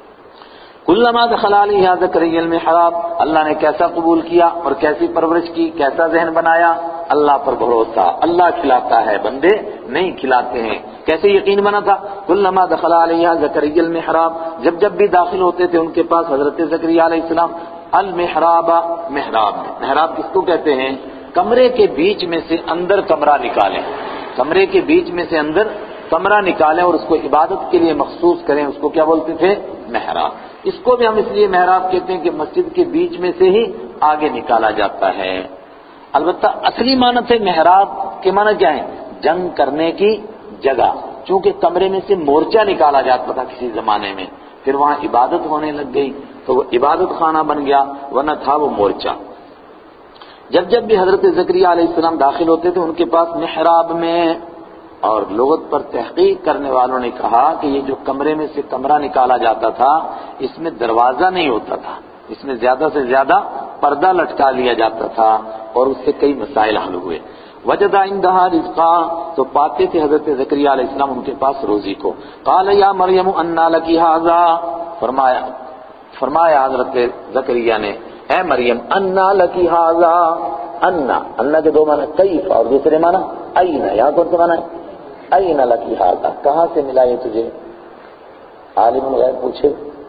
کلما دخل علیہا زکریا المحراب، اللہ نے کیسا قبول کیا اور کیسی پرورش کی، کیسا ذہن بنایا؟ اللہ پر بھروسہ، اللہ کھلاتا ہے، بندے نہیں کھلاتے ہیں۔ کیسے یقین بنا تھا؟ کلما دخل علیہا زکریا المحراب، جب جب بھی داخل ہوتے تھے ان کے پاس حضرت زکریا علیہ السلام، المحراب، محراب میں محراب کس کو کہتے ہیں؟ کمرے کے بیچ میں سے اندر کمرہ نکالیں، کمرے کے بیچ میں سے اندر کمرہ نکالیں اور اس کو عبادت کے لیے مخصوص کریں، اس کو کیا بولتے تھے؟ محراب۔ اس کو بھی ہم اس لیے محراب کہتے ہیں کہ مسجد کے بیچ میں سے ہی آگے نکالا جاتا ہے۔ البتہ اصلی معنی سے محراب کے معنی کیا ہے؟ جنگ کرنے کی جگہ، چونکہ کمرے میں سے مورچہ نکالا جاتا تھا کسی زمانے میں، پھر وہاں عبادت ہونے لگ گئی تو وہ عبادت خانہ بن گیا، ورنہ تھا وہ مورچہ۔ جب جب بھی حضرت زکریا علیہ السلام داخل ہوتے تھے ان کے پاس محراب میں، اور لغت پر تحقیق کرنے والوں نے کہا کہ یہ جو کمرے میں سے کمرہ نکالا جاتا تھا اس میں دروازہ نہیں ہوتا تھا، اس میں زیادہ سے زیادہ پردہ لٹکا لیا جاتا تھا، اور اس سے کئی مسائل حل ہوئے۔ وجد عندها رزقا، تو پاتے تھے حضرت زکریا علیہ السلام ان کے پاس روزی کو۔ قال یا مریم انا لکی ھذا، فرمایا فرمایا حضرت زکریا نے اے مریم انا لکی ھذا، انا انا کے دو معنی کیف اور دوسرے معنی این، یہاں کون سے معنی ہے؟ این لکی ھذا، کہاں سے ملا یہ تجھے؟ عالم الغیب پوچھے،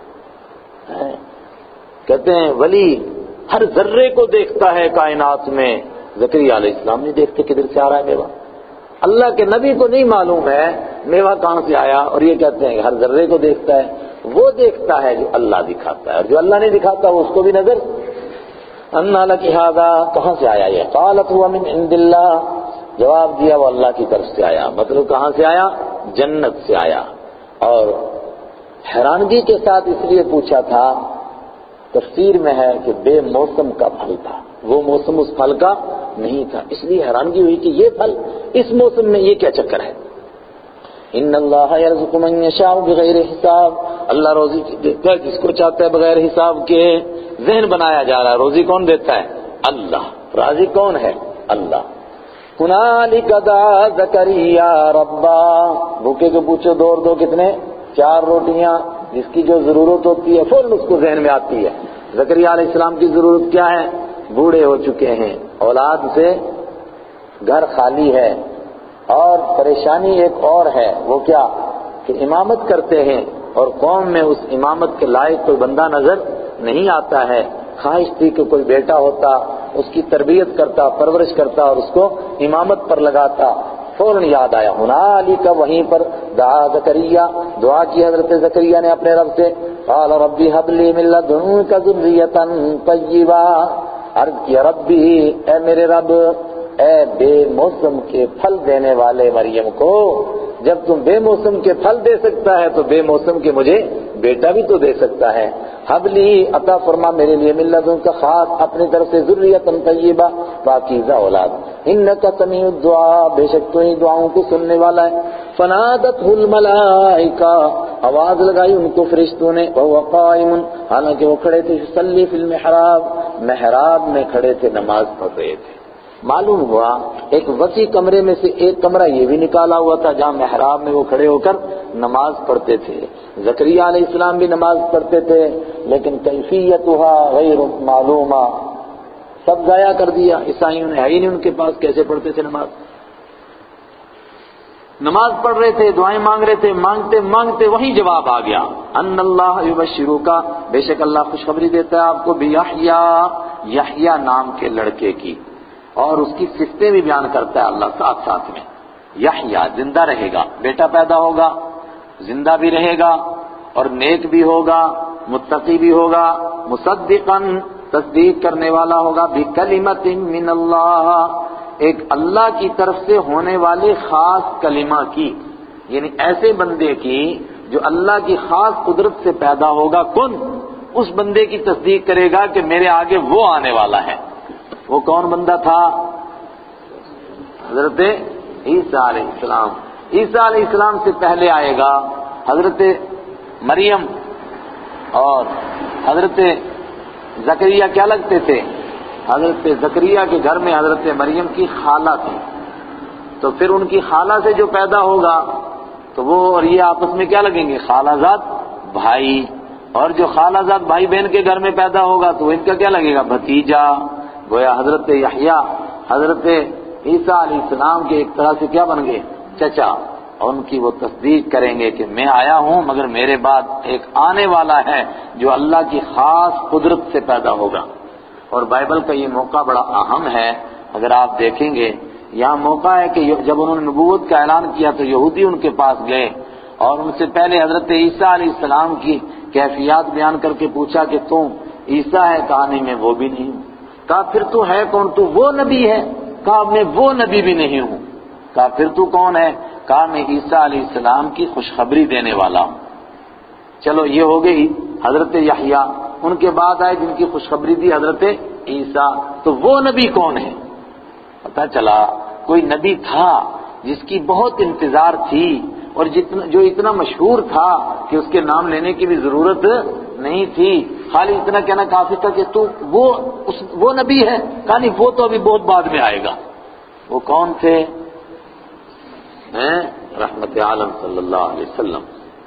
کہتے ہیں ولی ہر ذرے کو دیکھتا ہے کائنات میں، زکریا علیہ السلام نہیں دیکھتے کدھر سے آ رہا ہے میوہ، اللہ کے نبی کو نہیں معلوم ہے میوہ کہاں سے آیا، اور یہ کہتے ہیں کہ ہر ذرے کو دیکھتا ہے، وہ دیکھتا ہے جو اللہ دکھاتا ہے، اور جو اللہ نہیں دکھاتا وہ اس کو بھی نظر۔ انا لکی ھذا، کہاں سے آیا یہ؟ قالت هو من عند اللہ، جواب دیا وہ اللہ کی طرف سے آیا، مطلب کہاں سے آیا؟ جنت سے آیا۔ اور حیرانگی کے ساتھ اس لیے پوچھا تھا، تفسیر میں ہے کہ بے موسم کا پھل تھا، وہ موسم اس پھل کا نہیں تھا، اس لیے حیرانگی ہوئی کہ یہ پھل اس موسم میں یہ کیا چکر ہے۔ ان اللہ یرزق من یشاء بغیر حساب، اللہ روزی دیتا ہے جس کو چاہتا ہے بغیر حساب کے۔ ذہن بنایا جا رہا ہے روزی کون دیتا ہے؟ اللہ۔ رازق کون ہے؟ اللہ۔ ہنالک دعا زکریا ربا، بھوکے کو پوچھو دو اور دو کتنے؟ چار روٹیاں، جس کی جو ضرورت ہوتی ہے فوراً اس کو ذہن میں آتی ہے۔ زکریا علیہ السلام کی ضرورت کیا ہے؟ بوڑھے ہو چکے ہیں، اولاد سے گھر خالی ہے، اور پریشانی ایک اور ہے، وہ کیا کہ امامت کرتے ہیں اور قوم میں اس امامت کے لائق کوئی بندہ نظر نہیں آتا ہے۔ خواہش تھی کہ کوئی بیٹا ہوتا، اس کی تربیت کرتا، پرورش کرتا اور اس کو امامت پر لگاتا۔ فوراً یاد آیا، ہنالک، وہیں پر دعا زکریا، دعا کی حضرت زکریا نے اپنے رب سے، قال ربی ھب لی من لدنک ذریۃ طیبہ، عرض کیا ربی، اے میرے رب، اے بے موسم کے پھل دینے والے مریم کو، جب تم بے موسم کے پھل دے سکتا ہے تو بے موسم کے مجھے بیٹا بھی تو دے سکتا ہے۔ ھب لی، عطا فرما میرے لیے، من لدنک، خاص اپنی طرف سے، ذریۃ طیبہ، پاکیزہ اولاد، انک سمیع الدعاء، بے شک تو ہی دعاؤں کو سننے والا ہے۔ فنادتہ الملائکہ، آواز لگائی ان کو فرشتوں نے، وہو قائم، حالانکہ وہ کھڑے تھے، یصلی فی المحراب، محراب میں کھڑے تھے، نماز پڑھ رہے تھے۔ معلوم ہوا ایک وسیع کمرے میں سے ایک کمرہ یہ بھی نکالا ہوا تھا جہاں محراب میں وہ کھڑے ہو کر نماز پڑھتے تھے۔ زکریا علیہ السلام بھی نماز پڑھتے تھے، لیکن کیفیتها غیر معلومہ، سب ضائع کر دیا عیسائیوں نے، ہے ہی نہیں ان کے پاس کیسے پڑھتے تھے نماز۔ نماز پڑھ رہے تھے، دعائیں مانگ رہے تھے، مانگتے مانگتے وہیں جواب آ گیا، ان اللہ یبشرک، بے شک اللہ خوشخبری دیتا ہے آپ کو، بیحییٰ، یحییٰ نام کے لڑکے کی، اور اس کی صفتیں بھی بیان کرتا ہے اللہ ساتھ ساتھ میں۔ یحییٰ، زندہ رہے گا، بیٹا پیدا ہوگا، زندہ بھی رہے گا اور نیک بھی ہوگا، متقی بھی ہوگا، مصدقاً، تصدیق کرنے والا ہوگا، بکلمۃ من اللہ، ایک اللہ کی طرف سے ہونے والے خاص کلمہ کی، یعنی ایسے بندے کی جو اللہ کی خاص قدرت سے پیدا ہوگا، کن، اس بندے کی تصدیق کرے گا کہ میرے آگے وہ آنے والا ہے۔ وہ کون بندہ تھا؟ حضرت عیسیٰ علیہ السلام۔ عیسیٰ علیہ السلام سے پہلے آئے گا حضرت مریم، اور حضرت زکریا کیا لگتے تھے؟ حضرت زکریا کے گھر میں حضرت مریم کی خالہ تھی، تو پھر ان کی خالہ سے جو پیدا ہوگا تو وہ اور یہ آپس میں کیا لگیں گے؟ خالہ زاد بھائی، اور جو خالہ زاد بھائی بہن کے گھر میں پیدا ہوگا تو ان کا کیا لگے گا؟ بھتیجا۔ گویا حضرت یحییٰ حضرت عیسیٰ علیہ السلام کے ایک طرح سے کیا بن گئے؟ چچا، اور ان کی وہ تصدیق کریں گے کہ میں آیا ہوں مگر میرے بعد ایک آنے والا ہے جو اللہ کی خاص قدرت سے پیدا ہوگا۔ اور بائبل کا یہ موقع بڑا اہم ہے، اگر آپ دیکھیں گے یہاں موقع ہے کہ جب انہوں نے نبوت کا اعلان کیا تو یہودی ان کے پاس گئے اور ان سے پہلے حضرت عیسیٰ علیہ السلام کی کیفیات بیان کر کے پوچھا کہ تم عیسیٰ ہے؟ کہا نہیں، میں وہ بھی نہیں ہوں۔ کہا پھر تو ہے کون؟ تو وہ نبی ہے؟ کہا میں وہ نبی بھی نہیں ہوں۔ کہا پھر تو کون ہے؟ کہا میں عیسیٰ علیہ السلام کی خوشخبری دینے والا ہوں۔ چلو یہ ہو گئی حضرت یحییٰ، ان کے بعد آئے جن کی خوشخبری دی حضرت عیسیٰ، تو وہ نبی کون ہے؟ پتہ چلا کوئی نبی تھا جس کی بہت انتظار تھی اور جتنا جو اتنا مشہور تھا کہ اس کے نام لینے کی بھی ضرورت نہیں تھی، خالی اتنا کہنا کافی تھا کہ تو وہ اس وہ نبی ہے۔ کہا نہیں، وہ تو ابھی بہت بعد میں آئے گا۔ وہ کون تھے؟ ہیں رحمت عالم صلی اللہ علیہ وسلم۔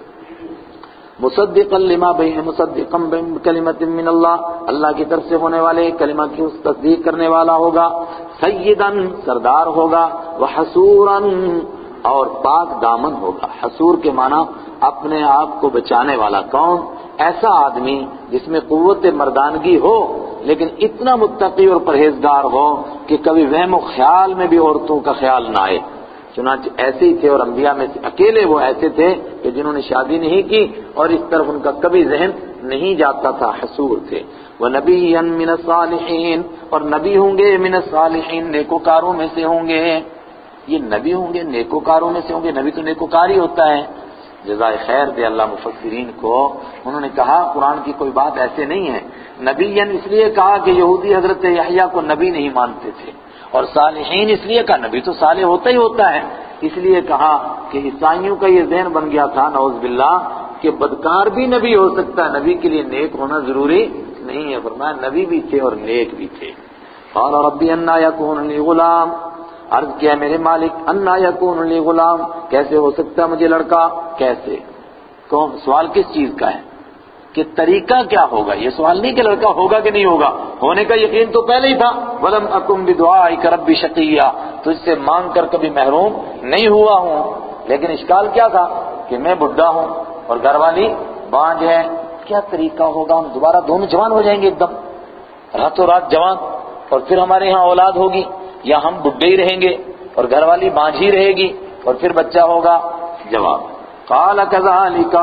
مصدقا لما بین مصدقا بکلمۃ من اللہ، اللہ کی طرف سے ہونے والے کلمہ کی اس تصدیق کرنے والا ہوگا، سیداً سردار ہوگا، وحسوراً اور پاک دامن ہوگا۔ حسور کے معنی اپنے آپ کو بچانے والا۔ کون؟ ایسا آدمی جس میں قوت مردانگی ہو لیکن اتنا متقی اور پرہیزگار ہو کہ کبھی وہم و خیال میں بھی عورتوں کا خیال نہ آئے۔ چنانچہ ایسے ہی تھے، اور انبیاء میں سے اکیلے وہ ایسے تھے کہ جنہوں نے شادی نہیں کی اور اس طرف ان کا کبھی ذہن نہیں جاتا تھا، حسور تھے۔ وَنَبِيًّا مِّنَ الصَّالِحِينَ، اور نبی ہوں گے من الصالحین، نیکوکاروں میں سے ہوں گے۔ یہ نبی ہوں گے نیکوکاروں میں سے ہوں گے، نبی تو نیکوکار ہی ہوتا ہے۔ جزائے خیر دے اللہ مفسرین کو، انہوں نے کہا قرآن کی کوئی بات ایسے نہیں ہے۔ نبیًا اس لیے کہا کہ یہودی حضرت یحییٰ کو نبی نہیں مانتے تھے، اور صالحین اس لیے کہا نبی تو صالح ہوتا ہی ہوتا ہے، اس لیے کہا کہ عیسائیوں کا یہ ذہن بن گیا تھا نعوذ باللہ کہ بدکار بھی نبی ہو سکتا ہے، نبی کے لیے نیک ہونا ضروری نہیں ہے۔ فرمایا نبی بھی تھے اور نیک بھی تھے۔ قال ربی انا یکون لی غلام، عرض کیا میرے مالک انا یکون لی غلام، کیسے ہو سکتا ہے مجھے لڑکا؟ کیسے؟ کون سوال کس چیز کا ہے کہ طریقہ کیا ہوگا؟ یہ سوال نہیں کہ لڑکا ہوگا کہ نہیں ہوگا، ہونے کا یقین تو پہلے ہی تھا۔ ولم اکن بدعائک رب شقیا، تجھ سے مانگ کر کبھی محروم نہیں ہوا ہوں، لیکن اشکال کیا تھا کہ میں بڈھا ہوں اور گھر والی بانجھ ہے، کیا طریقہ ہوگا؟ ہم دوبارہ دونوں جوان ہو جائیں گے ایک دم راتوں رات جوان، اور پھر ہمارے ہاں اولاد ہوگی، یا ہم بڈھے ہی رہیں گے اور گھر والی بانجھ ہی رہے گی اور پھر بچہ ہوگا؟ جواب قال كذلك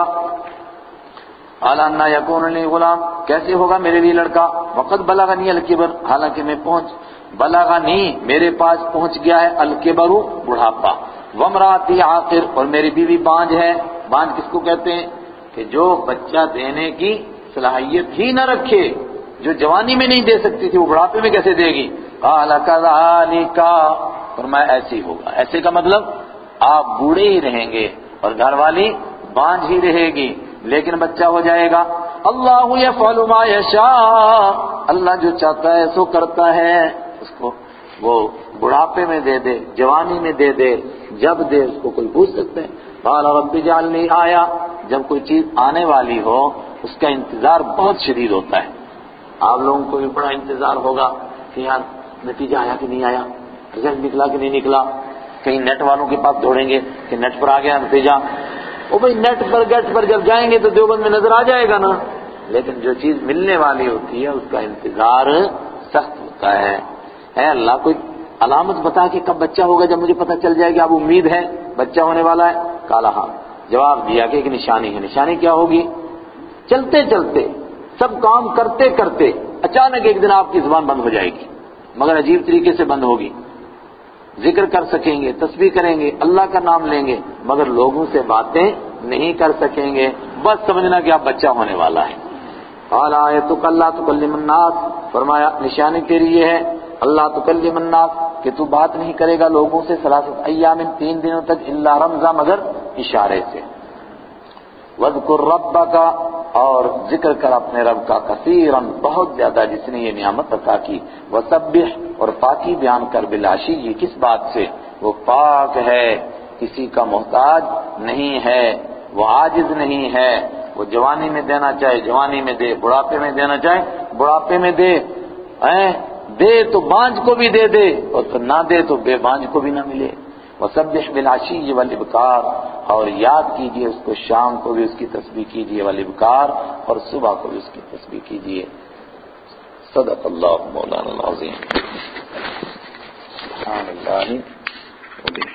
قال ان يكون لي غلام، کیسے ہوگا میرے لیے لڑکا؟ وقد بلغني الكبر، حالانکہ میں پہنچ بلغنی میرے پاس پہنچ گیا ہے الکبر بڑھاپا، وامراتی عاقر اور میری بیوی بانجھ ہے۔ بانجھ کس کو کہتے ہیں؟ کہ جو بچہ دینے کی صلاحیت ہی نہ رکھے، جو جوانی میں نہیں دے سکتی تھی وہ بڑھاپے میں کیسے دے گی؟ قال كذلك، فرمایا ایسے ہی ہوگا۔ ایسے کا مطلب آپ بوڑھے ہی رہیں گے اور گھر والی بانجھ ہی رہے گی لیکن بچہ ہو جائے گا۔ اللہ یفعل ما یشاء، اللہ جو چاہتا ہے سو کرتا ہے، اس کو وہ بڑھاپے میں دے دے، جوانی میں دے دے، جب دے اس کو کوئی پوچھ سکتے ہیں۔ قال رب اجعلنی آیا، جب کوئی چیز آنے والی ہو اس کا انتظار بہت شدید ہوتا ہے۔ آپ لوگوں کو بھی بڑا انتظار ہوگا کہ یار نتیجہ آیا کہ نہیں آیا، رزلٹ نکلا کہ نہیں نکلا، کہیں نیٹ والوں کے پاس دوڑیں گے کہ نیٹ پر آ گیا نتیجہ، او بھئی نیٹ پر گیٹ پر جب جائیں گے تو دیوبند میں نظر آ جائے گا نا، لیکن جو چیز ملنے والی ہوتی ہے اس کا انتظار سخت ہوتا ہے۔ اے اللہ کوئی علامت بتا کہ کب بچہ ہوگا، جب مجھے پتہ چل جائے کہ اب امید ہے بچہ ہونے والا ہے؟ کہا ہاں، جواب دیا کہ ایک نشانی ہے۔ نشانی کیا ہوگی؟ چلتے چلتے سب کام کرتے کرتے اچانک ایک دن آپ کی زبان بند ہو جائے گی، مگر عجیب طریقے سے بند ہوگی، ذکر کر سکیں گے، تسبیح کریں گے، اللہ کا نام لیں گے، مگر لوگوں سے باتیں نہیں کر سکیں گے، بس سمجھنا کہ آپ بچہ ہونے والا ہے۔ قال آیتک اللہ تکلم الناس، فرمایا نشانی تیری یہ ہے اللہ تکلم الناس کہ تو بات نہیں کرے گا لوگوں سے ثلاثت ایام، تین دنوں تک، الا رمزا مگر اشارے سے۔ واذکر ربک، اور ذکر کر اپنے رب کا، کثیراً بہت زیادہ جس نے یہ نعمت عطا کی، وسبح اور پاکی بیان کر بالعشی، یہ کس بات سے؟ وہ پاک ہے، کسی کا محتاج نہیں ہے، وہ عاجز نہیں ہے، وہ جوانی میں دینا چاہے جوانی میں دے، بڑھاپے میں دینا چاہے بڑھاپے میں دے، اے دے تو بانجھ کو بھی دے دے اور پھر نہ دے تو بے بانجھ کو بھی نہ ملے۔ وسبح بالعشی والابکار، اور یاد کیجئے اس کو، شام کو بھی اس کی تسبیح کیجئے، والابکار اور صبح کو بھی اس کی تسبیح کیجئے۔ صدق اللہ مولانا العظیم۔